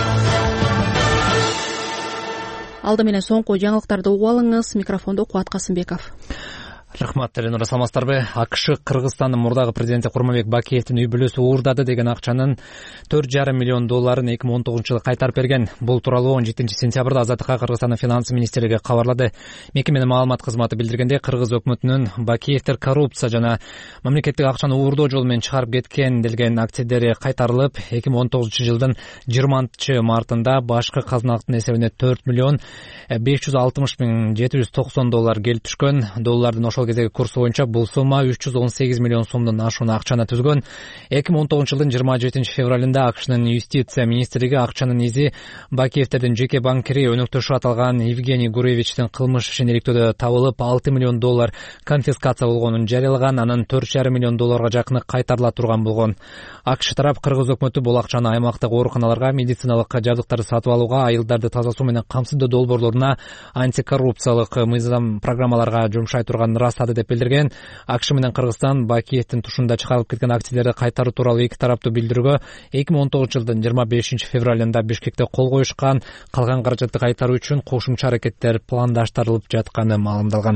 Алды менен соңку жаңылыктарды угуп алыңыз. Микрофондо Кубат Касымбеков. Рахмат, Эленора, саламатсыздарбы? АКШ Кыргызстандын мурдагы президенти Курманбек Бакиевдин үй бүлөсү уурдады деген акчанын төрт жарым миллион долларын эки миң он тогузунчу жылы кайтарып берген. Бул тууралуу он жетинчи сентябрда Азаттыкка Кыргызстандын финанс министрлиги кабарлады. Мекеменин маалымат кызматы билдиргендей, Кыргыз өкмөтүнүн Бакиевдер коррупция жана мамлекеттик акчаны уурдоо жолу менен чыгарып кеткен делген активдери кайтарылып, эки миң он тогузунчу жылдын жыйырманчы мартында башкы казыналыктын эсебине төрт миллион беш жүз алтымыш миң жети жүз токсон доллар келип түшкөн. Доллардын ошол кездеги курсу боюнча бул сумма үч жүз он сегиз миллион сомдон ашууна акчаны түзгөн. эки миң он тогузунчу жылдын жыйырма жетинчи февралында АКШнын юстиция министрлиги акчанын изи Бакиевдердин жеке банкири өнөктөшү аталган Евгений Гуревичтин кылмыш ишин иликтөөдө табылып, алты миллион доллар конфискация болгонун жарыялаган, анан төрт жарым миллион долларга жакыны кайтарыла турган болгон. АКШ тарап Кыргыз өкмөтү бул акчаны аймактагы ооруканаларга, медициналык жабдыктарды сатып алууга, айылдарды таза суу менен камсыздоо долбоорлоруна, антикоррупциялык мыйзам программаларга жумшай турганын ырастады деп билдирген. АКШ менен Кыргызстан Бакиевдин тушунда чыгарылып кеткен активдерди кайтаруу тууралуу эки тараптуу билдирүүгө эки миң он тогузунчу жылдын жыйырма бешинчи февралында Бишкекте кол коюшкан. Калган каражатты кайтаруу үчүн кошумча аракеттер пландаштырылып жатканы маалымдалган.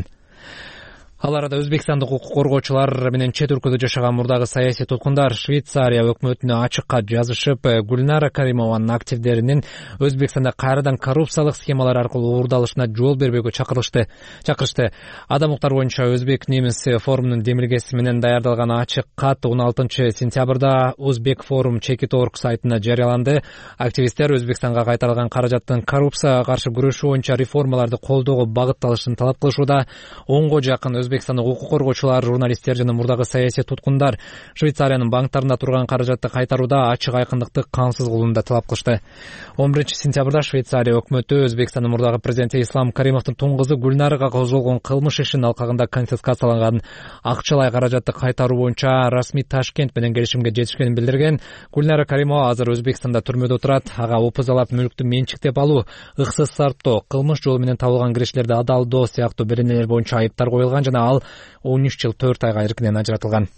Ал арада Өзбекстандык укук коргоочулар менен чет өлкөдө жашаган мурдагы саясий туткундар Швейцария өкмөтүнө ачыкка жазышып, Гүлнара Каримованын активдеринин Өзбекстанда кайрадан коррупциялык схемалар аркылуу уурдалышына жол бербөөгө чакырышты. Чакырышты. Адам укуктары боюнча Өзбек немис форумунун демилгеси менен даярдалган ачык кат он алтынчы сентябрда Өзбек форум чекит орг сайтына жарыяланды. Активисттер Өзбекстанга кайтарылган каражаттын коррупцияга каршы күрөшүү боюнча реформаларды колдоого багытталышын талап кылышууда. Онго жакын Өзбекстандык укук коргоочулар, журналисттер жана мурдагы саясий туткундар Швейцариянын банктарында турган каражатты кайтарууда ачык айкындыкты камсыз кылууну да талап кылышты. он биринчи сентябрда Швейцария өкмөтү Өзбекстандын мурдагы президенти Ислам Каримовдун тун кызы Гүлнарага козголгон кылмыш ишин алкагында конфискацияланган акчалай каражатты кайтаруу боюнча расмий Ташкент менен келишимге жетишкенин билдирген. Гүлнара Каримова азыр Өзбекстанда түрмөдө отурат. Ага опузалап мүлктү менчиктеп алуу, ыксыз сарптоо, кылмыш жолу менен табылган кириштерди адалдоо сыяктуу беренелер боюнча айыптар коюлган жана ал он үч жыл төрт айга эркинен ажыратылган.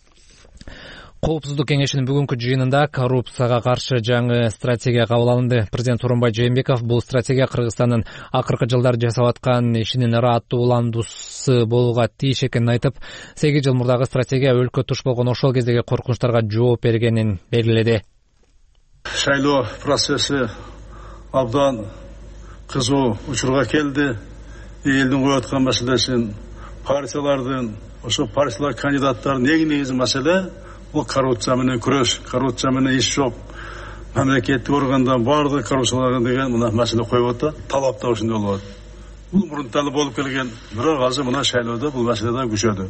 Коопсуздук кеңешинин бүгүнкү жыйынында коррупцияга каршы жаңы стратегия кабыл алынды. Президент Сооронбай Жээнбеков бул стратегия Кыргызстандын акыркы жылдары жасап аткан ишинин ырааттуу уландуусу болууга тийиш экенин айтып, сегиз жыл мурдагы стратегия өлкө туш болгон ошол кездеги коркунучтарга жооп бергенин белгиледи. Шайлоо процесси абдан кызуу учурга келди. Элдин коюп аткан маселесин, партиялардын, ошо партиялар кандидаттардын эң негизги маселе бул коррупция менен күрөш, коррупция менен иш жок. Мамлекеттик органдар баардыгы коррупцияланган деген мына маселе коюп атат, талап да ошондой болот. Бул мурунтан болуп келген, бирок азыр мына шайлоодо бул маселе да күчөдү.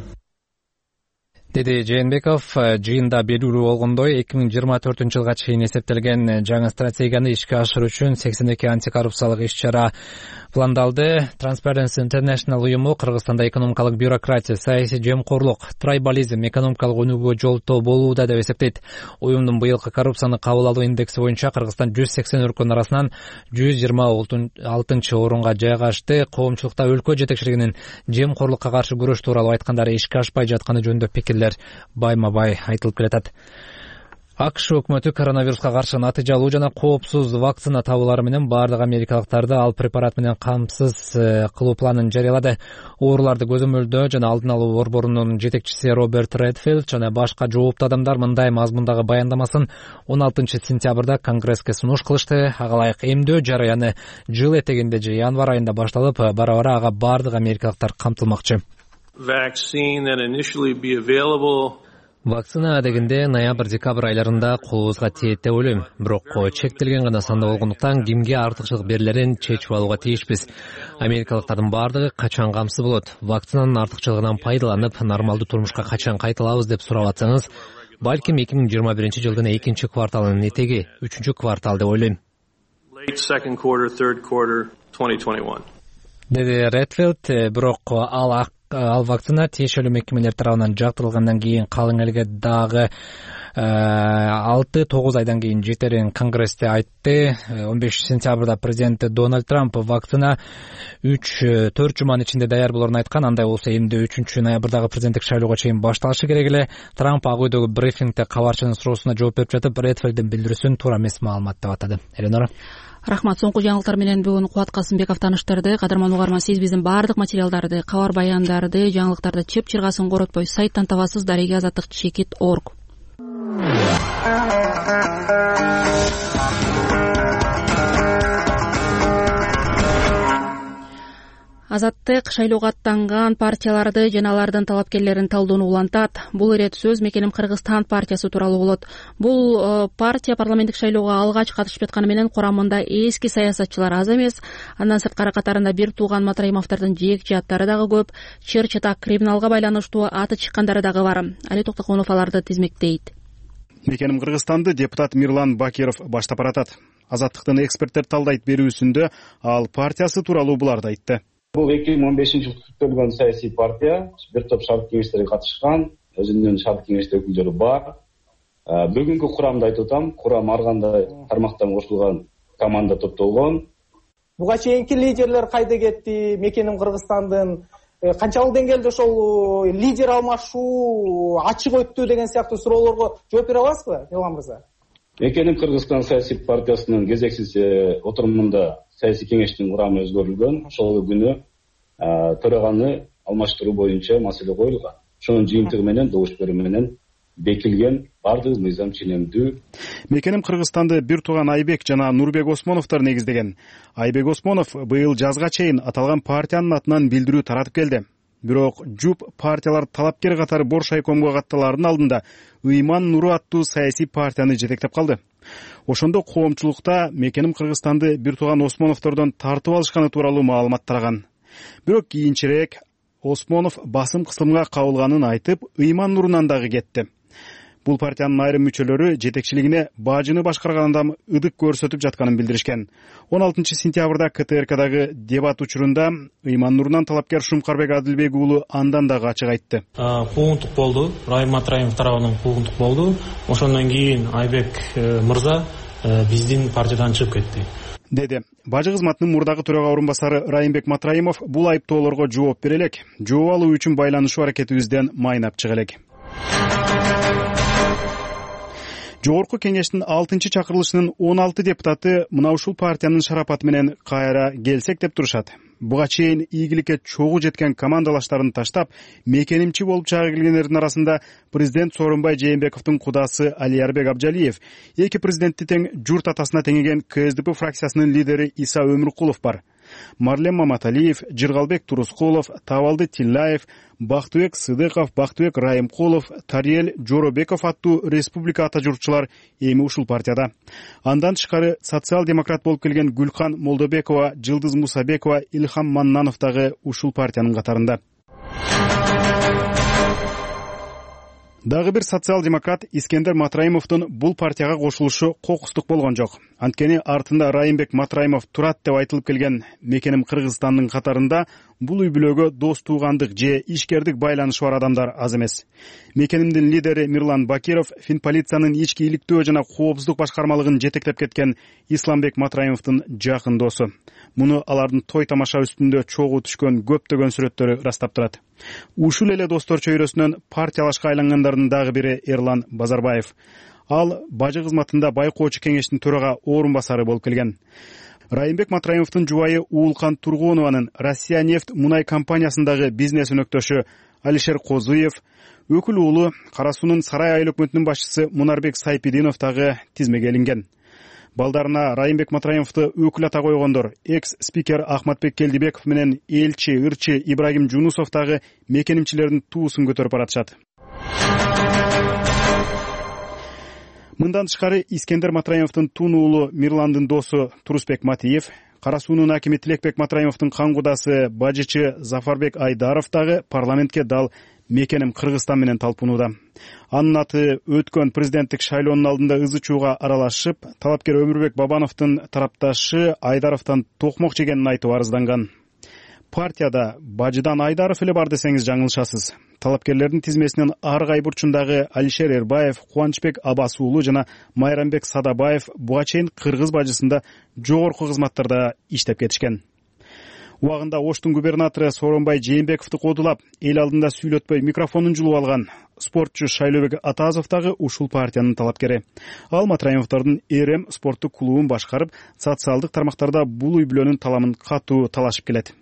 Деди Жээнбеков. Жыйында белгилүү болгондой, эки миң жыйырма төртүнчү жылга чейин эсептелген жаңы стратегияны ишке ашыруу үчүн сексен эки антикоррупциялык иш-чара пландалды. Transparency International уюму Кыргызстанда экономикалык бюрократия, саясий жемкорлук, трайбализм, экономикалык өнүгүүгө жолтоо болууда деп эсептейт. Уюмдун быйылкы коррупцияны кабыл алуу индекси боюнча Кыргызстан жүз сексен өлкөнүн арасынан жүз жыйырма алтынчы орунга жайгашты. Коомчулукта өлкө жетекчилигинин жемкорлукка каршы күрөш тууралуу айткандары ишке ашпай жатканы жөнүндө пикирлер пикирлер байма бай айтылып келатат. АКШ өкмөтү коронавируска каршы натыйжалуу жана коопсуз вакцина табуулары менен бардык америкалыктарды ал препарат менен камсыз кылуу планын жарыялады. Ооруларды көзөмөлдөө жана алдын алуу борборунун жетекчиси Роберт Редфилд жана башка жооптуу адамдар мындай мазмундагы баяндамасын он алтынчы сентябрда Конгресске сунуш кылышты. Ага ылайык эмдөө жарыяны жыл этегинде же январь айында башталып, бара-бара ага бардык америкалыктар камтылмакчы. Вакцина адегинде ноябрь-декабрь айларында колубузга тиет деп ойлойм. Бирок чектелген гана санда болгондуктан кимге артыкчылык берилерин чечип алууга тийишпиз. Америкалыктардын бардыгы качан камсыз болот? Вакцинанын артыкчылыгынан пайдаланып, нормалдуу турмушка качан кайталабыз деп сурап атсаңыз, балким эки миң жыйырма биринчи жылдын экинчи кварталынын этеги, үчүнчү квартал деп ойлойм. Деди Редфилд, бирок ал ал вакцина тиешелүү мекемелер тарабынан жактырылгандан кийин калың элге дагы алты тогуз айдан кийин жетерин Конгрессте айтты. он бешинчи сентябрда президент Дональд Трамп вакцина үч төрт жуманын ичинде даяр болорун айткан. Андай болсо эмне үчүнчү ноябрдагы президенттик шайлоого чейин башталышы керек эле. Трамп ак үйдөгү брифингде кабарчынын суроосуна жооп берип жатып, Редфилддин билдирүүсүн туура эмес маалымат деп атады. Эленора. Рахмат. Соңку жаңылыктар менен бүгүн Кубат Касымбеков тааныштырды. Кадырман угарман, сиз биздин бардык материалдарды, кабар баяндарды, жаңылыктарды чып чыргасын коротпой сайттан табасыз. дареге азаттык чекит точка орг. Азаттык шайлоого аттанган партияларды жана алардын талапкерлерин талдоону улантат. Бул ирет сөз Мекеним Кыргызстан партиясы тууралуу болот. Бул партия парламенттик шайлоого алгач катышып жатканы менен курамында эски саясатчылар аз эмес. Андан сырткары катарында бир тууган Матраимовдордун жеек жааттары дагы көп. Чыр чатак криминалга байланыштуу аты чыккандары дагы бар. Али Токтоконов аларды тизмектейт. Мекеним Кыргызстанды депутат Мирлан Бакиров баштап баратат. Азаттыктын эксперттер талдайт берүүсүндө ал партиясы тууралуу буларды айтты. Бул эки миң он бешинчи жылы түзүлгөн саясий партия, бир топ шарт кеңештерге катышкан, өзүнүн шарт кеңеште өкүлдөрү бар. Бүгүнкү курамды айтып атам, курам ар кандай тармактан кошулган команда топтолгон. Буга чейинки лидерлер кайда кетти? Мекеним Кыргызстандын канчалык деңгээлде ошол лидер алмашуу ачык өттү деген сыяктуу суроолорго жооп бере аласызбы, Мирлан мырза? Мекеним Кыргызстан саясий партиясынын кезексиз отурумунда саясий кеңештин курамы өзгөрүлгөн. Ошол күнү төраганы алмаштыруу боюнча маселе коюлган. Ошонун жыйынтыгы менен добуш берүү менен бекилген бардык мыйзам ченемдүү. Мекеним Кыргызстанды бир тууган Айбек жана Нурбек Осмоновдор негиздеген. Айбек Осмонов быйыл жазга чейин аталган партиянын атынан билдирүү таратып келди. Бирок жуп партиялар талапкер катары Боршайкомго катталаардын алдында Ыйман Нуру аттуу саясий партияны жетектеп калды. Ошондо коомчулукта Мекеним Кыргызстанды бир тууган Осмоновдордон тартып алышканы тууралуу маалымат тараган. Бирок кийинчерээк Осмонов басым кысымга кабылганын айтып, Ыйман Нурунан дагы кетти. Бул партиянын айрым мүчөлөрү жетекчилигине бажыны башкарган адам ыдык көрсөтүп жатканын билдиришкен. он алтынчы сентябрда К Т Р Кдагы дебат учурунда Ыйман Нурунан талапкер Шумкарбек Адылбек уулу андан дагы ачык айтты. Куугунтук болду, Райым Матраимов тарабынан куугунтук болду. Ошондон кийин Айбек мырза биздин партиядан чыгып кетти, деди. Бажы кызматынын мурдагы төрага орун басары Райымбек Матраимов бул айыптоолорго жооп бере элек. Жооп алуу үчүн байланышуу аракетибизден майнап чыга элек. Жогорку кеңештин алтынчы чакырылышынын он алты депутаты мына ушул партиянын шарапаты менен кайра келсек деп турушат. Буга чейин ийгиликке чогуу жеткен командалаштарын таштап, мекенимчи болуп чыга келгендердин арасында президент Сооронбай Жээнбековдун кудасы Алиярбек Абжалиев, эки президентти тең журт атасына теңеген К С Д П фракциясынын лидери Иса Өмүркулов бар. Марлен Маматалиев, Жыргалбек Турускулов, Табалды Тиллаев, Бактыбек Сыдыков, Бактыбек Райымкулов, Тариел Жоробеков аттуу республика ата журтчулар эми ушул партияда. Андан тышкары социал-демократ болуп келген Гүлкан Молдобекова, Жылдыз Мусабекова, Илхам Маннанов дагы ушул партиянын катарында. Дагы бир социал-демократ Искендер Матраимовдун бул партияга кошулушу кокустук болгон жок. Анткени артында Райымбек Матраимов турат деп айтылып келген Мекеним Кыргызстандын катарында бул үй бүлөгө дос туугандык же ишкердик байланышы бар адамдар аз эмес. Мекенимдин лидери Мирлан Бакиров Финполициянын ички иликтөө жана коопсуздук башкармалыгын жетектеп кеткен Исламбек Матраимовдун жакын досу. Муну алардын той тамаша үстүндө чогуу түшкөн көптөгөн сүрөттөрү ырастап турат. Ушул эле достор чөйрөсүнөн партиялашка айлангандардын дагы бири Эрлан Базарбаев. Ал бажы кызматында байкоочу кеңештин төрага орун басары болуп келген. Райымбек Матраимовдун жубайы Уулкан Тургунованын Россия нефть мунай компаниясындагы бизнес өнөктөшү Алишер Козуев, өкүл уулу Кара суунун Сарай айыл өкмөтүнүн башчысы Мунарбек Сайпидинов дагы тизмеге илинген. Балдарына Райымбек Матраимовду өкүл ата койгондор экс-спикер Ахматбек Келдибеков менен элчи, ырчы Ибрагим Жунусов дагы мекенимчилердин туусун көтөрүп баратышат. Мындан тышкары Искендер Матраимовдун тун уулу Мирландын досу Турусбек Матиев, Кара суунун акими Тилекбек Матраимовдун кангудасы бажычы Зафарбек Айдаров дагы парламентке дал мекеним Кыргызстан менен талпынууда. Анын аты өткөн президенттик шайлоонун алдында ызы чууга аралашып, талапкер Өмүрбек Бабановдун тарапташы Айдаровдон токмок жегенин айтып арызданган. Партияда бажыдан Айдаров эле бар десеңиз жаңылышасыз. Талапкерлердин тизмесинин ар кай бурчундагы Алишер Эрбаев, Кубанычбек Абас уулу жана Майрамбек Садабаев буга чейин кыргыз бажысында жогорку кызматтарда иштеп кетишкен. Убагында Оштун губернатору Сооронбай Жээнбековду кодулап, эл алдында сүйлөтпөй микрофонун жулуп алган спортчу Шайлообек Атазов дагы ушул партиянын талапкери. Ал Матраимовдордун Эрем спорттук клубун башкарып, социалдык тармактарда бул үй бүлөнүн таламын катуу талашып келет.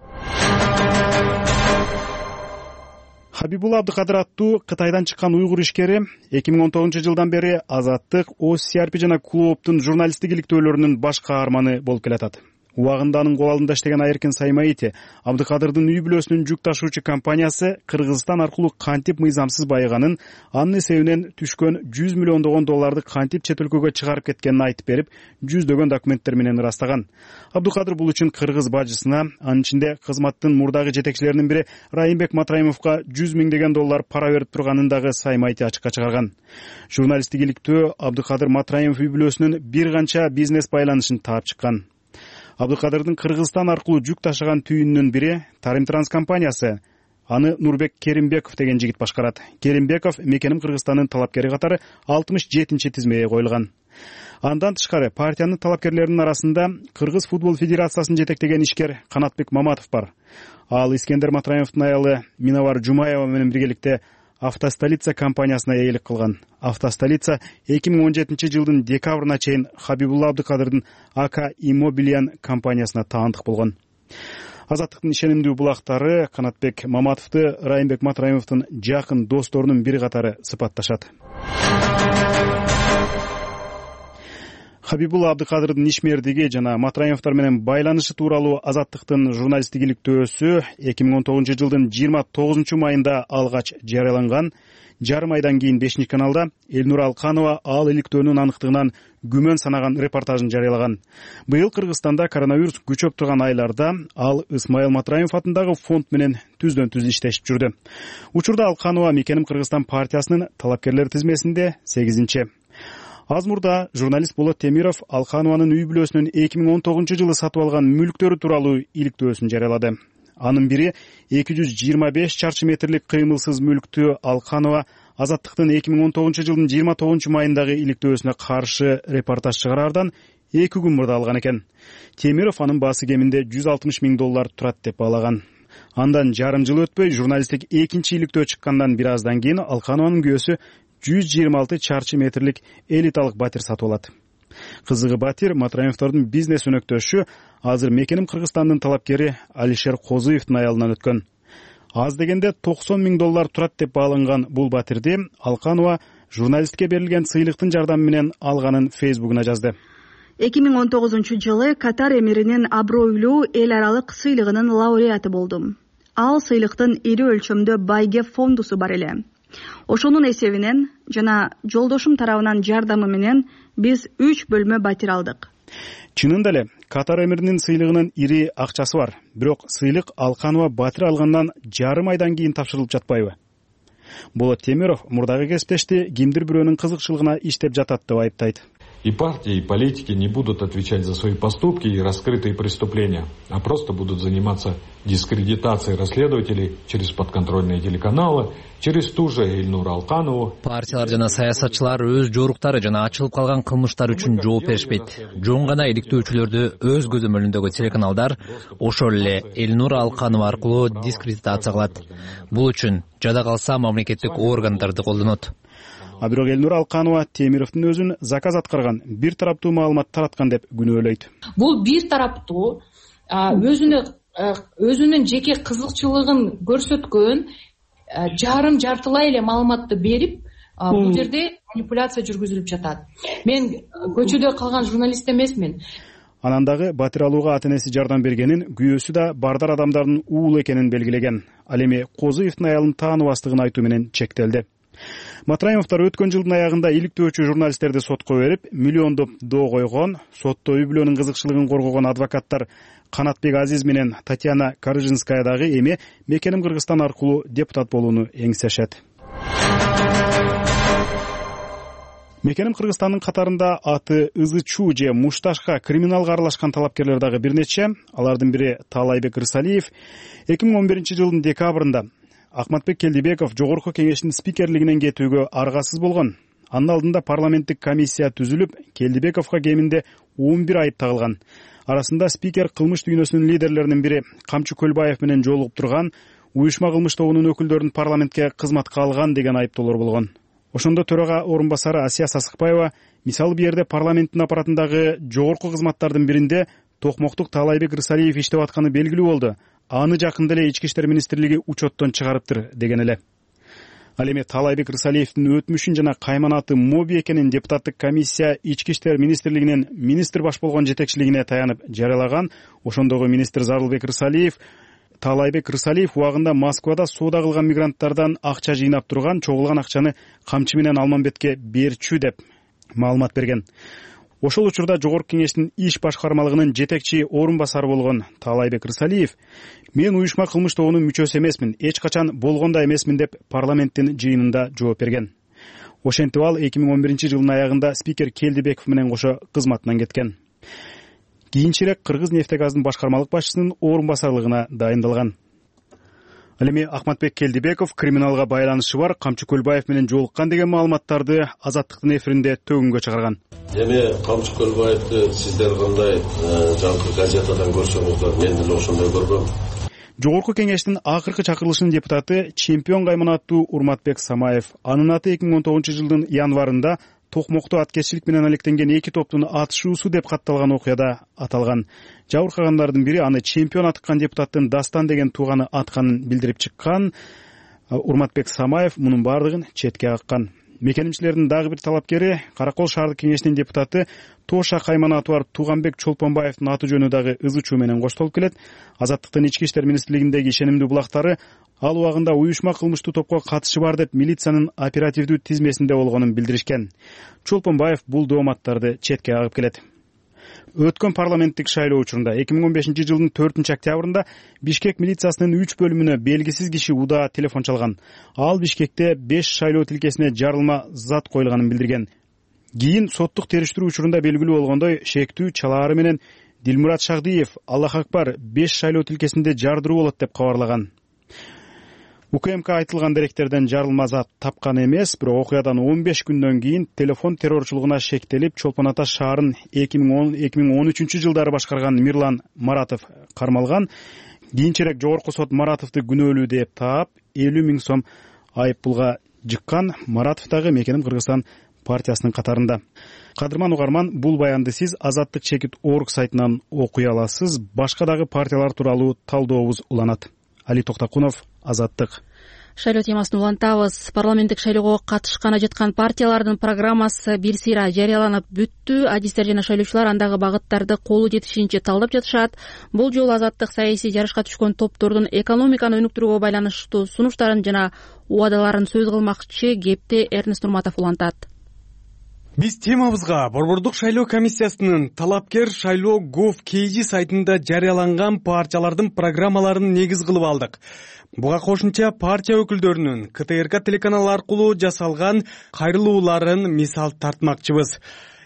Хабибулла Абдыкадыр аттуу Кытайдан чыккан уйгур ишкери эки миң он тогузунчу жылдан бери Азаттык, ОССРП жана клубтун журналисттик иликтөөлөрүнүн баш каарманы болуп келатат. Убагында анын кол алдында иштеген Айеркен Саймаити Абдыкадырдын үй бүлөсүнүн жүк ташуучу компаниясы Кыргызстан аркылуу кантип мыйзамсыз байыганын, анын эсебинен түшкөн жүз миллиондогон долларды кантип чет өлкөгө чыгарып кеткенин айтып берип, жүздөгөн документтер менен ырастаган. Абдыкадыр бул үчүн кыргыз бажысына, анын ичинде кызматтын мурдагы жетекчилеринин бири Райымбек Матраимовго жүз миңдеген доллар пара берип турганын дагы Саймаити ачыкка чыгарган. Журналисттик иликтөө Абдыкадыр Матраимов үй бүлөсүнүн бир канча бизнес байланышын таап чыккан. Абдыкадырдын Кыргызстан аркылуу жүк ташыган түйүнүнүн бири Таримтранс компаниясы. Аны Нурбек Керимбеков деген жигит башкарат. Керимбеков мекеним Кыргызстандын талапкери катары алтымыш жетинчи тизмеге коюлган. Андан тышкары партиянын талапкерлеринин арасында Кыргыз футбол федерациясын жетектеген ишкер Канатбек Маматов бар. Ал Искендер Матраимовдун аялы Миновар Жумаева менен биргеликте Автостолица компаниясына ээлик кылган. Автостолица эки миң он жетинчи жылдын декабрына чейин Хабибулла Абдыкадырдын АК Иммобилиан компаниясына таандык болгон. Азаттыктын ишенимдүү булактары Канатбек Маматовду Райымбек Матраимовдун жакын досторунун бири катары сыпатташат. Хабибулла Абдыкадырдын ишмердиги жана Матраимовдор менен байланышы тууралуу Азаттыктын журналисттик иликтөөсү эки миң он тогузунчу жылдын жыйырма тогузунчу майында алгач жарыяланган. Жарым айдан кийин бешинчи каналда Элнура Алканова ал иликтөөнүн аныктыгынан күмөн санаган репортажын жарыялаган. Быйыл Кыргызстанда коронавирус күчөп турган айларда ал Исмаил Матраимов атындагы фонд менен түздөн түз иштешип жүрдү. Учурда Алканова мекеним Кыргызстан партиясынын талапкерлер тизмесинде сегизинчи. Аз мурда журналист Болот Темиров Алканованын үй бүлөсүнүн эки миң он тогузунчу жылы сатып алган мүлктөрү тууралуу иликтөөсүн жарыялады. Анын бири эки жүз жыйырма беш чарчы метрлик кыймылсыз мүлктү Алканова Азаттыктын эки миң он тогузунчу жылдын жыйырма тогузунчу майындагы иликтөөсүнө каршы репортаж чыгараардан эки күн мурда алган экен. Темиров анын баасы кеминде жүз алтымыш миң доллар турат деп баалаган. Андан жарым жыл өтпөй журналисттик экинчи иликтөө чыккандан бир аздан кийин Алканованын күйөөсү жүз жыйырма алты чарчы метрлик элиталык батир сатып алат. Кызыгы батир Матраимовдордун бизнес өнөктөшү азыр мекеним Кыргызстандын талапкери Алишер Козуевдун аялынан өткөн. Аз дегенде токсон миң доллар турат деп бааланган бул батирди Алканова журналистке берилген сыйлыктын жардамы менен алганын Фейсбугуна жазды. эки миң он тогузунчу жылы Катар эмиринин абройлуу эл аралык сыйлыгынын лауреаты болдум. Ал сыйлыктын ири өлчөмдө байге фондусу бар эле. Ошонун эсебинен жана жолдошум тарабынан жардамы менен биз үч бөлмө батир алдык. Чынында эле Катар эмиринин сыйлыгынын ири акчасы бар. Бирок сыйлык Алканова батир алгандан жарым айдан кийин тапшырылып жатпайбы? Болот Темиров мурдагы кесиптешти кимдир бирөөнүн кызыкчылыгына иштеп жатат деп айыптайт. И партии, и политики не будут отвечать за свои поступки и раскрытые преступления, а просто будут заниматься дискредитацией расследователей через подконтрольные телеканалы, через ту же Эльнур Алканову. Партиялар жана саясатчылар өз жоруктары жана ачылып калган кылмыштар үчүн жооп беришпейт. Жөн гана иликтөөчүлөрдү өз көзөмөлүндөгү телеканалдар ошол эле Эльнур Алканова аркылуу дискредитация кылат. Бул үчүн жада калса мамлекеттик органдарды колдонот. А бирок Эльнур Алканова Темировдун өзүн заказ аткарган, бир тараптуу маалымат тараткан деп күнөөлөйт. Бул бир тараптуу өзүнө өзүнүн жеке кызыкчылыгын көрсөткөн жарым жартылай эле маалыматты берип, бул жерде манипуляция жүргүзүлүп жатат. Мен көчөдө калган журналист эмесмин. Анан дагы батир алууга ата-энеси жардам бергенин, күйөөсү да бардар адамдардын уулу экенин белгилеген. Ал эми Козуевдин аялын тааныбастыгын айтуу менен чектелди. Матраимовдор өткөн жылдын аягында иликтөөчү журналисттерди сотко берип, миллиондоп доо койгон. Сотто үй-бүлөнүн кызыкчылыгын коргогон адвокаттар Канатбек Азиз менен Татьяна Карыжинская дагы эми Мекеним Кыргызстан аркылуу депутат болууну эңсешет. Мекеним Кыргызстандын катарында аты Ызы Чуу же Мушташка криминалга аралашкан талапкерлер дагы бир нече. Алардын бири Таалайбек Рысалиев эки миң он биринчи жылдын декабрында Акматбек Келдибеков жогорку кеңештин спикерлигинен кетүүгө аргасыз болгон. Анын алдында парламенттик комиссия түзүлүп, Келдибековго кеминде он бир айып тагылган. Арасында спикер кылмыш дүйнөсүнүн лидерлеринин бири Камчы Көлбаев менен жолугуп турган, уюшма кылмыш тобунун өкүлдөрүн парламентке кызматка алган деген айыптоолор болгон. Ошондо төрага орун басары Асия Сасыкбаева, мисалы бу жерде парламенттин аппаратындагы жогорку кызматтардын биринде Токмоктук Таалайбек Рысалиев иштеп атканы белгилүү болду. Аны жакында эле Ички иштер министрлиги учеттон чыгарыптыр деген эле. Ал эми Таалайбек Рысалиевдин өтмүшүн жана кайманаты моби экенин депутаттык комиссия Ички иштер министрлигинин министр баш болгон жетекчилигине таянып жарыялаган. Ошондогу министр Зарылбек Рысалиев Таалайбек Рысалиев убагында Москвада соода кылган мигранттардан акча жыйнап турган, чогулган акчаны камчы менен Алмамбетке берчү деп маалымат берген. Ошол учурда жогорку кеңештин иш башкармалыгынын жетекчи орун басары болгон Таалайбек Рысалиев мен уюшма кылмыш тобунун мүчөсү эмесмин, эч качан болгон да эмесмин деп парламенттин жыйынында жооп берген. Ошентип ал эки миң он биринчи жылдын аягында спикер Келдибеков менен кошо кызматынан кеткен. Кийинчерээк Кыргыз нефтегаздын башкармалык башчысынын орун басарлыгына дайындалган. Ал эми Акматбек Келдибеков криминалга байланышы бар Камчы Көлбаев менен жолуккан деген маалыматтарды Азаттыктын эфиринде төгүнгө чыгарган. Эми Камчы Көлбаевди сиздер кандай жалпы газетадан көрсөңүздөр, мен деле ошондой көргөм. Жогорку кеңештин акыркы чакырылышынын депутаты чемпион кайманаттуу Урматбек Самаев. Анын аты эки миң он тогузунчу жылдын январында Токмокту аткезчилик менен алектенген эки топтун атышуусу деп катталган окуяда аталган. Жабыркагандардын бири аны чемпион атыккан депутаттын Дастан деген тууганы атканын билдирип чыккан. Урматбек Самаев мунун бардыгын четке каккан. Мекенимчилердин дагы бир талапкери Каракол шаардык кеңешинин депутаты Тоша кайманаты бар Туганбек Чолпонбаевдин аты жөнү дагы Ызы Чуу менен коштолуп келет. Азаттыктын ички иштер министрлигиндеги ишенимдүү булактары ал убагында уюшма кылмыштуу топко катышы бар деп милициянын оперативдүү тизмесинде болгонун билдиришкен. Чолпонбаев бул дооматтарды четке кагып келет. Өткөн парламенттик шайлоо учурунда эки миң он бешинчи жылдын төртүнчү октябрында Бишкек милициясынын үч бөлүмүнө белгисиз киши удаа телефон чалган. Ал Бишкекте беш шайлоо тилкесине жарылма зат коюлганын билдирген. Кийин соттук териштирүү учурунда белгилүү болгондой, шектүү чалаары менен Дилмурат Шагдиев Аллах акбар беш шайлоо тилкесинде жардыруу болот деп кабарлаган. УКМК айтылган деректерден жарылма зат тапкан эмес, бирок окуядан он беш күндөн кийин телефон террорчулугуна шектелип Чолпон Ата шаарын эки миң он үчүнчү жылдары башкарган Мирлан Маратов кармалган. Кийинчерээк жогорку сот Маратовду күнөөлүү деп таап, элүү миң сом айыппулга жыккан. Маратов дагы Мекеним Кыргызстан партиясынын катарында. Кадырман угарман, бул баянды сиз Азаттык чекит орг сайтынан окуй аласыз. Башка дагы партиялар тууралуу талдообуз уланат. Али Токтакунов, Азаттык. Шайлоо темасын улантабыз. Парламенттик шайлоого катышканы жаткан партиялардын программасы бир сыйра жарыяланып бүттү. Адистер жана шайлоочулар андагы багыттарды колу жетишинче талдап жатышат. Бул жолу Азаттык саясий жарышка түшкөн топтордун экономиканы өнүктүрүүгө байланыштуу сунуштарын жана убадаларын сөз кылмакчы. Кепти Эрнест Нурматов улантат. Биз темабызга Борбордук шайлоо комиссиясынын талапкер шайлоо gov kg сайтында жарыяланган партиялардын программаларын негиз кылып алдык. Буга кошумча партия өкүлдөрүнүн КТРК телеканалы аркылуу жасалган кайрылууларын мисал тартмакчыбыз.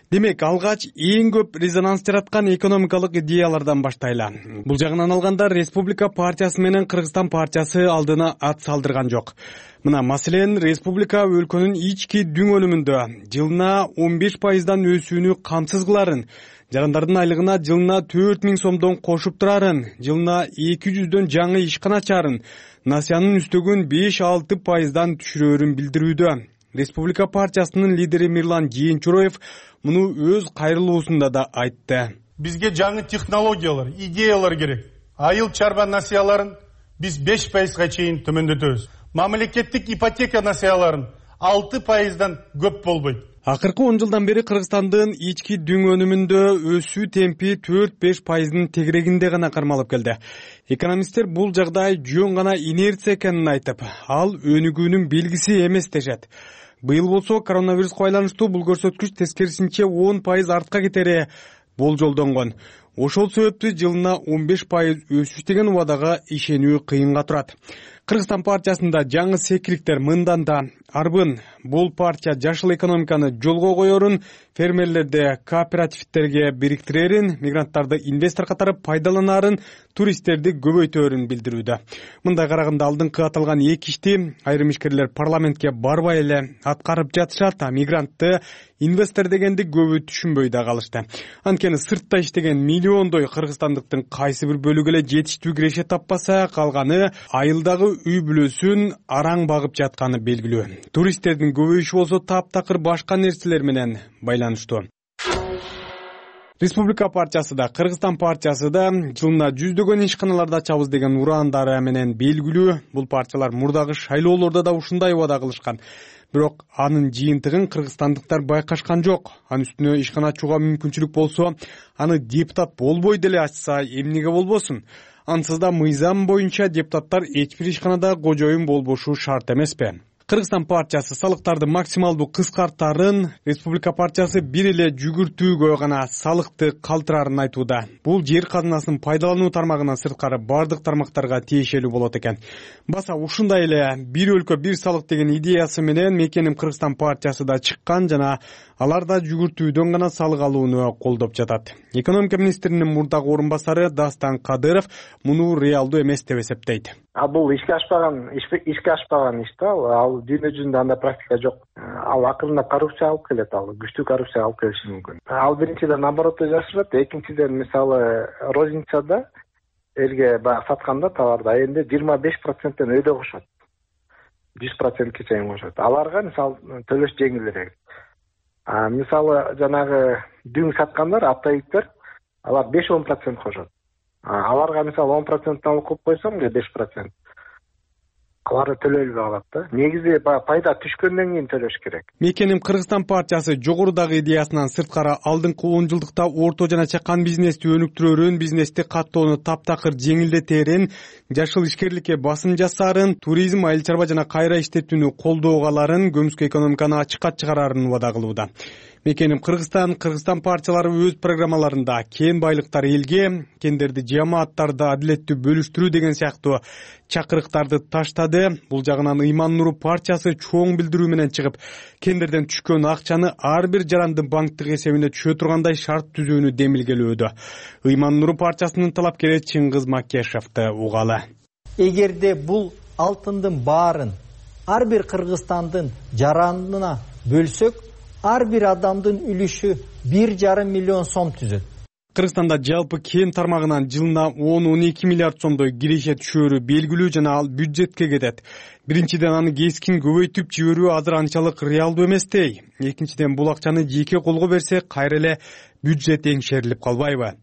демек алгач эң көп резонанс жараткан экономикалык идеялардан баштайлы. Бул жагынан алганда Республика партиясы менен Кыргызстан партиясы алдына ат салдырган жок. Мына маселен республика өлкөнүн ички дүң өнүмүндө жылына он беш пайыздан өсүүнү камсыз кыларын, жарандардын айлыгына жылына төрт миң сомдон кошуп турарын, жылына эки жүздөн жаңы ишкана ачарын, насыянын үстөгүн беш алты пайыздан түшүрөөрүн билдирүүдө. Республика партиясынын лидери Мирлан Жээнчуроев муну өз кайрылуусунда да айтты. Бизге жаңы технологиялар, идеялар керек. Айыл чарба насыяларын биз беш пайызга чейин төмөндөтөбүз. Мамлекеттик ипотека насыяларын алты пайыздан көп болбойт. Акыркы он жылдан бери Кыргызстандын ички дүң өнүмүндө өсүү темпи төрт беш пайыздын тегерегинде гана кармалып келди. Экономисттер бул жагдай жөн гана инерция экенин айтып, ал өнүгүүнүн белгиси эмес дешет. Быйыл болсо коронавируско байланыштуу бул көрсөткүч тескерисинче он пайыз артка кетери болжолдонгон. Ошол себептүү жылына он беш пайыз өсүш деген убадага ишенүү кыйынга турат. Кыргызстан партиясында жаңы секириктер мындан да арбын. Бул партия жашыл экономиканы жолго коерун, фермерлерди кооперативтерге бириктирерин, мигранттарды инвестор катары пайдаланарын, туристтерди көбөйтөөрүн билдирүүдө. Мындай караганда алдыңкы аталган эки ишти айрым ишкерлер парламентке барбай эле аткарып жатышат, а мигрантты инвестор дегенди көбү түшүнбөй да калышты. Анткени сыртта иштеген миллиондой кыргызстандыктын кайсы бир бөлүгү эле жетиштүү киреше таппаса, калганы айылдагы үй бүлөсүн араң багып жатканы белгилүү. Туристтердин көбөйүшү болсо таптакыр башка нерселер менен байланыштуу. Республика партиясы да, Кыргызстан партиясы да жылына жүздөгөн ишканаларды ачабыз деген урандары менен белгилүү. Бул партиялар мурдагы шайлоолордо да ушундай убада кылышкан. Бирок анын жыйынтыгын кыргызстандыктар байкашкан жок. Анын үстүнө ишкана ачууга мүмкүнчүлүк болсо, аны депутат болбой деле ачса эмнеге болбосун? Ансыз да мыйзам боюнча депутаттар эч бир ишканада кожоюн болбошу шарт эмеспи? Кыргызстан партиясы салыктарды максималдуу кыскартарын, Республика партиясы бир эле жүгүртүүгө гана салыкты калтырарын айтууда. Бул жер казынасынын пайдалануу тармагынан сырткары бардык тармактарга тиешелүү болот экен. Баса ушундай эле бир өлкө бир салык деген идеясы менен Мекеним Кыргызстан партиясы да чыккан жана алар да жүгүртүүдөн гана салык алууну колдоп жатат. Экономика министринин мурдагы орун басары Дастан Кадыров муну реалдуу эмес деп эсептейт. А бул ишке ашпаган ишке ашпаган иш да, ал дүйнө жүзүндө андай практика жок. Ал акырында коррупция алып келет, ал күчтүү коррупция алып келиши мүмкүн. Ал биринчиден оборотто жашырат, экинчиден мисалы розницада элге баягы сатканда товарды айында жыйырма беш проценттен өйдө кошот. жүз процентке чейин кошот. Аларга мисалы төлөш жеңилирээк. А мисалы жанагы дүң саткандар, оптовиктер, алар беш он процент кошот. Аларга мисалы он проценттен алып коюп койсом, беш процент. Аларды төлөлбөй калат да. Негизи пайда түшкөндөн кийин төлөш керек. Мекеним Кыргызстан партиясы жогорудагы идеясынан сырткары алдыңкы он жылдыкта орто жана чакан бизнести өнүктүрөөрүн, бизнести каттоону таптакыр жеңилдетерин, жашыл ишкерликке басым жасаарын, туризм, айыл чарба жана кайра иштетүүнү колдоого аларын, көмүскө экономиканы ачыкка чыгарарын убада кылууда. Мекеним Кыргызстан, Кыргызстан партиялары өз программаларында кен байлыктар элге, кендерди жамааттарды адилеттүү бөлүштүрүү деген сыяктуу чакырыктарды таштады. Бул жагынан Ыйман Нуру партиясы чоң билдирүү менен чыгып, кендерден түшкөн акчаны ар бир жарандын банктык эсебине түшө тургандай шарт түзүүнү демилгелөөдө. Ыйман Нуру партиясынын талапкери Чыңгыз Макешевди угалы. Эгерде бул алтындын баарын ар бир кыргызстандын жаранына бөлсөк, ар бир адамдын үлүшү бир жарым миллион сом түзөт. Кыргызстанда жалпы кен тармагынан жылына он он эки миллиард сомдой киреше түшөөрү белгилүү жана ал бюджетке кетет. Биринчиден аны кескин көбөйтүп жиберүү азыр анчалык реалдуу эместей. Экинчиден бул акчаны жеке колго берсе, кайра эле бюджет эңшерилип калбайбы?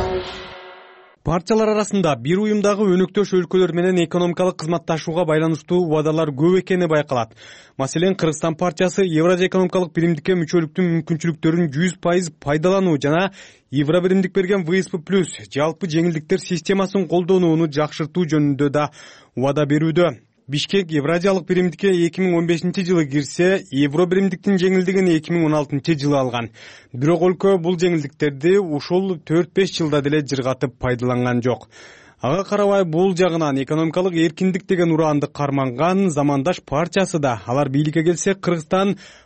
Партиялар арасында бир уюмдагы өнөктөш өлкөлөр менен экономикалык кызматташууга байланыштуу убадалар көп экени байкалат. Маселен, Кыргызстан партиясы Евразия экономикалык биримдикке мүчөлүктүн мүмкүнчүлүктөрүн жүз пайыз пайдалануу жана Евро биримдик берген вэ эс пэ плюс жалпы жеңилдиктер системасын колдонууну жакшыртуу жөнүндө да убада берүүдө. Бишкек Евразиялык биримдикке эки миң он бешинчи жылы кирсе, Евро биримдиктин жеңилдигин эки миң он алтынчы жылы алган. Бирок өлкө бул жеңилдиктерди ушул төрт беш жылда деле жыргатып пайдаланган жок. Ага карабай бул жагынан экономикалык эркиндик деген ураанды карманган замандаш партиясы да алар бийликке келсе, Кыргызстан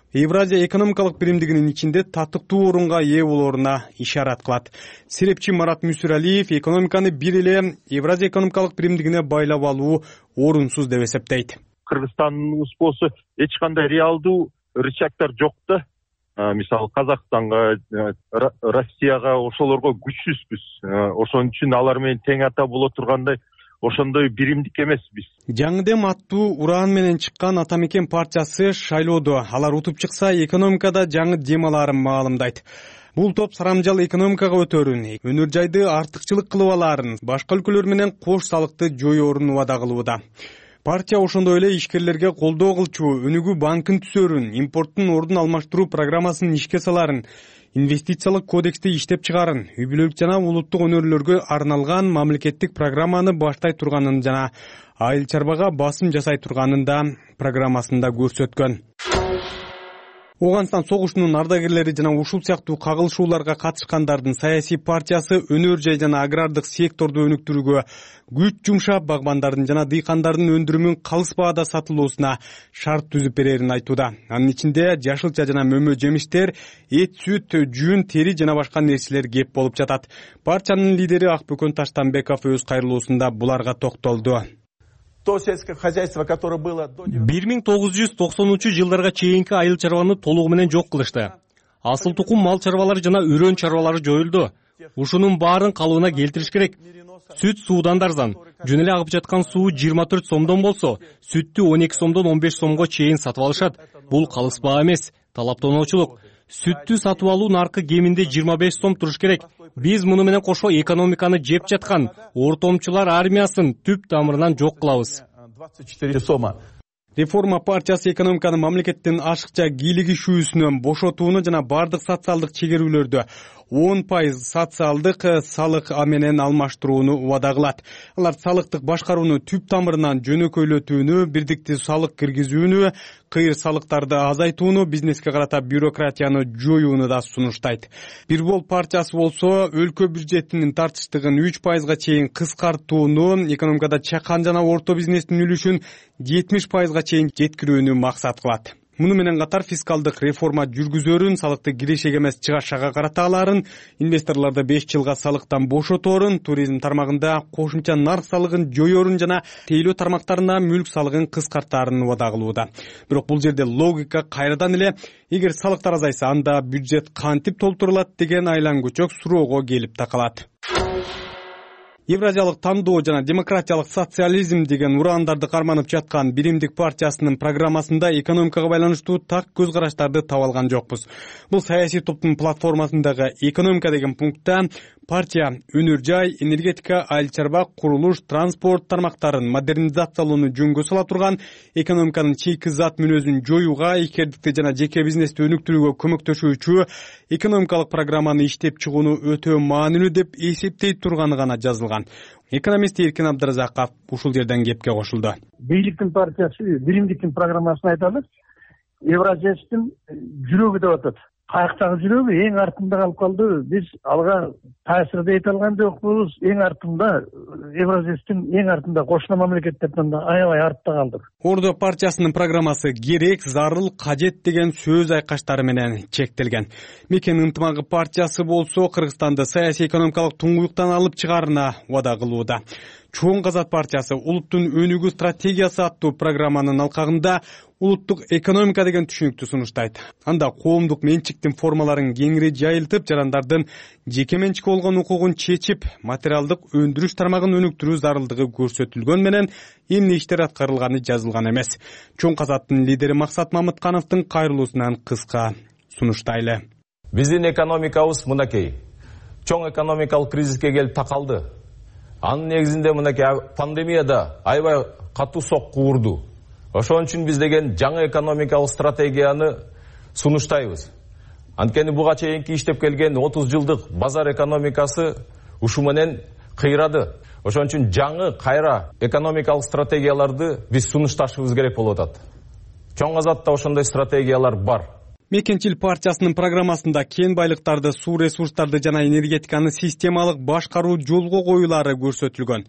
Евразия экономикалык биримдигинин ичинде татыктуу орунга ээ болооруна ишарат кылат. Серепчи Марат Мүсүралиев экономиканы бир эле Евразия экономикалык биримдигине байлап алуу орунсуз деп эсептейт. Кыргызстандын спосу эч кандай реалдуу рычагдар жок да. Мисалы Казакстанга, Россияга ошолорго күчсүзбүз. Ошон үчүн алар менен тең ата боло тургандай ошондой биримдик эмеспиз. Жаңы дем аттуу ураан менен чыккан Ата Мекен партиясы шайлоодо алар утуп чыкса экономикада жаңы дем аларын маалымдайт. Бул топ сарамжал экономикага өтөрүн, өнөр жайды артыкчылык кылып алаарын, башка өлкөлөр менен кош салыкты жоёорун убада кылууда. Партия ошондой эле ишкерлерге колдоо кылчу, өнүгүү банкын түзөрүн, импорттун ордун алмаштыруу программасын ишке саларын, инвестициялык кодексти иштеп чыгарын, үй бүлөлүк жана улуттук өнөрлөргө арналган мамлекеттик программаны баштай турганын жана айыл чарбага басым жасай турганын да программасында көрсөткөн. Оганстан согушунун ардагерлери жана ушул сыяктуу кагылышууларга катышкандардын саясий партиясы өнөр жай жана агрардык секторду өнүктүрүүгө күч жумшап, багбандардын жана дыйкандардын өндүрүмүн калыс баада сатылуусуна шарт түзүп берерин айтууда. Анын ичинде жашылча жана мөмө жемиштер, эт, сүт, жүн, тери жана башка нерселер кеп болуп жатат. Партиянын лидери Акбөкөн Таштанбеков өз кайрылуусунда буларга токтолду. бир миң тогуз жүз токсонунчу жылдарга чейинки айыл чарбаны толугу менен жок кылышты. Асыл тукум мал чарбалары жана үрөн чарбалары жоюлду. Ушунун баарын калыбына келтириш керек. Сүт суудан да арзан. Жөн эле агып жаткан суу жыйырма төрт сомдон болсо, сүттү он эки сомдон он беш сомго чейин сатып алышат. Бул калыс баа эмес, талаптоочулук. Сүттү сатып алуу наркы кеминде жыйырма беш сом туруш керек. Биз муну менен кошо экономиканы жеп жаткан ортомчулар армиясын түп тамырынан жок кылабыз. Реформа партиясы экономиканы мамлекеттин ашыкча кийлиги шүүсүнөн бошотууну жана бардык социалдык чегерүүлөрдү он пайыз социалдык салык менен алмаштырууну убада кылат. Алар салыктык башкарууну түп тамырынан жөнөкөйлөтүүнү, бирдиктүү салык киргизүүнү, кыйыр салыктарды азайтууну, бизнеске карата бюрократияны жоюуну да сунуштайт. Бир бол партиясы болсо, өлкө бюджетинин тартыштыгын үч пайызга чейин кыскартууну, экономикада чакан жана орто бизнестин үлүшүн жетимиш пайызга чейин жеткирүүнү максат кылат. Муну менен катар фискалдык реформа жүргүзөрүн, салыкты кирешеге эмес чыгашага карата аларын, инвесторлорду беш жылга салыктан бошоторун, туризм тармагында кошумча нарк салыгын жоёрун жана тейлөө тармактарында мүлк салыгын кыскартаарын убада кылууда. Бирок бул жерде логика кайрадан эле эгер салыктар азайса, анда бюджет кантип толтурулат деген айлан көчөк суроого келип такалат. Евразиялык тандоо жана демократиялык социализм деген ураандарды карманып жаткан биримдик партиясынын программасында экономикага байланыштуу так көз караштарды таба алган жокпуз. Бул саясий топтун платформасындагы экономика деген пунктта партия өнөр жай, энергетика, айыл чарба, курулуш, транспорт тармактарын модернизациялоону жөнгө сала турган, экономиканын чийки зат мүнөзүн жоюуга, ишкердикти жана жеке бизнести өнүктүрүүгө көмөктөшүүчү экономикалык программаны иштеп чыгууну өтө маанилүү деп эсептейт турганы гана жазылган. Экономист Эркин Абдыразаков ушул жерден кепке кошулду. Бийликтин партиясы биримдиктин программасын айталы. Евразиястын жүрөгү деп атат. Каяктагы жүрөгү эң артында калып калды. Биз алга таасирде эте алган жокпуз. Эң артында Евразиястын эң артында кошуна мамлекеттерден да аябай артта калдык. Ордо партиясынын программасы керек, зарыл, кажет деген сөз айкаштары менен чектелген. Мекен ынтымагы партиясы болсо Кыргызстанды саясий экономикалык туңгуюктан алып чыгаарына убада кылууда. Чоң Казат партиясы улуттун өнүгүү стратегиясы аттуу программанын алкагында улуттук экономика деген түшүнүктү сунуштайт. Анда коомдук менчиктин формаларын кеңири жайылтып, жарандардын жеке менчик болгон укугун чечип, материалдык өндүрүш тармагын өнүктүрүү зарылдыгы көрсөтүлгөн менен эмне иштер аткарылганы жазылган эмес. Чоң Казаттын лидери Максат Мамыткановдун кайрылуусунан кыска сунуштайлы. Биздин экономикабыз мынакей. Чоң экономикалык кризиске келип такалды. Анын негизинде мынакей пандемияда аябай катуу сокку урду. Ошон үчүн биз деген жаңы экономикалык стратегияны сунуштайбыз. Анткени буга чейинки иштеп келген отуз жылдык базар экономикасы ушу менен кыйрады. Ошон үчүн жаңы кайра экономикалык стратегияларды биз сунушташыбыз керек болуп атат. Чоң Казатта ошондой стратегиялар бар. Мекенчил партиясынын программасында кен байлыктарды, суу ресурстарды жана энергетиканы системалык башкаруу жолго коюлары көрсөтүлгөн.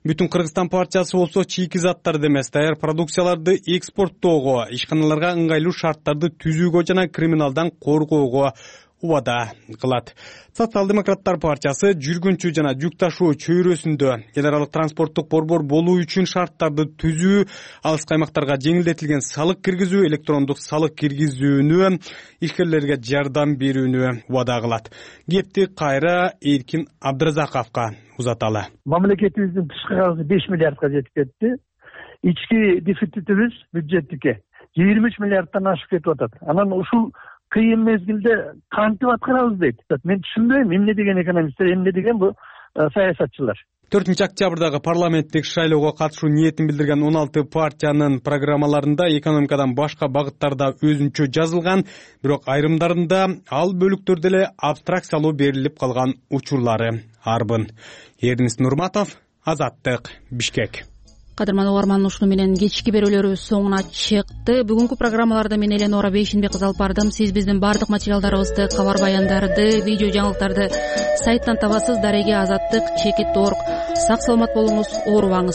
Бүтүн Кыргызстан партиясы болсо чийки заттарды эмес, даяр продукцияларды экспорттоого, ишканаларга ыңгайлуу шарттарды түзүүгө жана криминалдан коргоого убада кылат. Социал-демократтар партиясы жүргүнчү жана жүк ташуу чөйрөсүндө эл аралык транспорттук борбор болуу үчүн шарттарды түзүү, алыскы аймактарга жеңилдетилген салык киргизүү, электрондук салык киргизүүнү, ишкерлерге жардам берүүнү убада кылат. Кепти кайра Эркин Абдыразаковго узаталы. Мамлекетибиздин тышкы карызы беш миллиардка жетип кетти. Ички дефицитибиз бюджеттикке жыйырма үч миллиардтан ашып кетип атат. Анан ушул кыйын мезгилде кантип аткарабыз дейт. Мен түшүнбөйм, эмне деген экономисттер, эмне деген бу саясатчылар. төртүнчү октябрдагы парламенттик шайлоого катышуу ниетин билдирген он алты партиянын программаларында экономикадан башка багыттарда өзүнчө жазылган, бирок айрымдарында ал бөлүктөрдө эле абстракциялуу берилип калган учурлары арбын. Эрнис Нурматов, Азаттык, Бишкек. Кадырман угарман, ушуну менен кечки берүүлөрүбүз соңуна чыкты. Бүгүнкү программаларда мен Эленора Бейшинбек кызы алып бардым. Сиз биздин бардык материалдарыбызды, кабар баяндарды, видео жаңылыктарды сайттан табасыз. Дареге Азаттык чекит точка орг. Сак саламат болуңуз, оорубаңыз.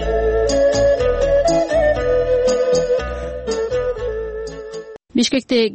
Бишкекте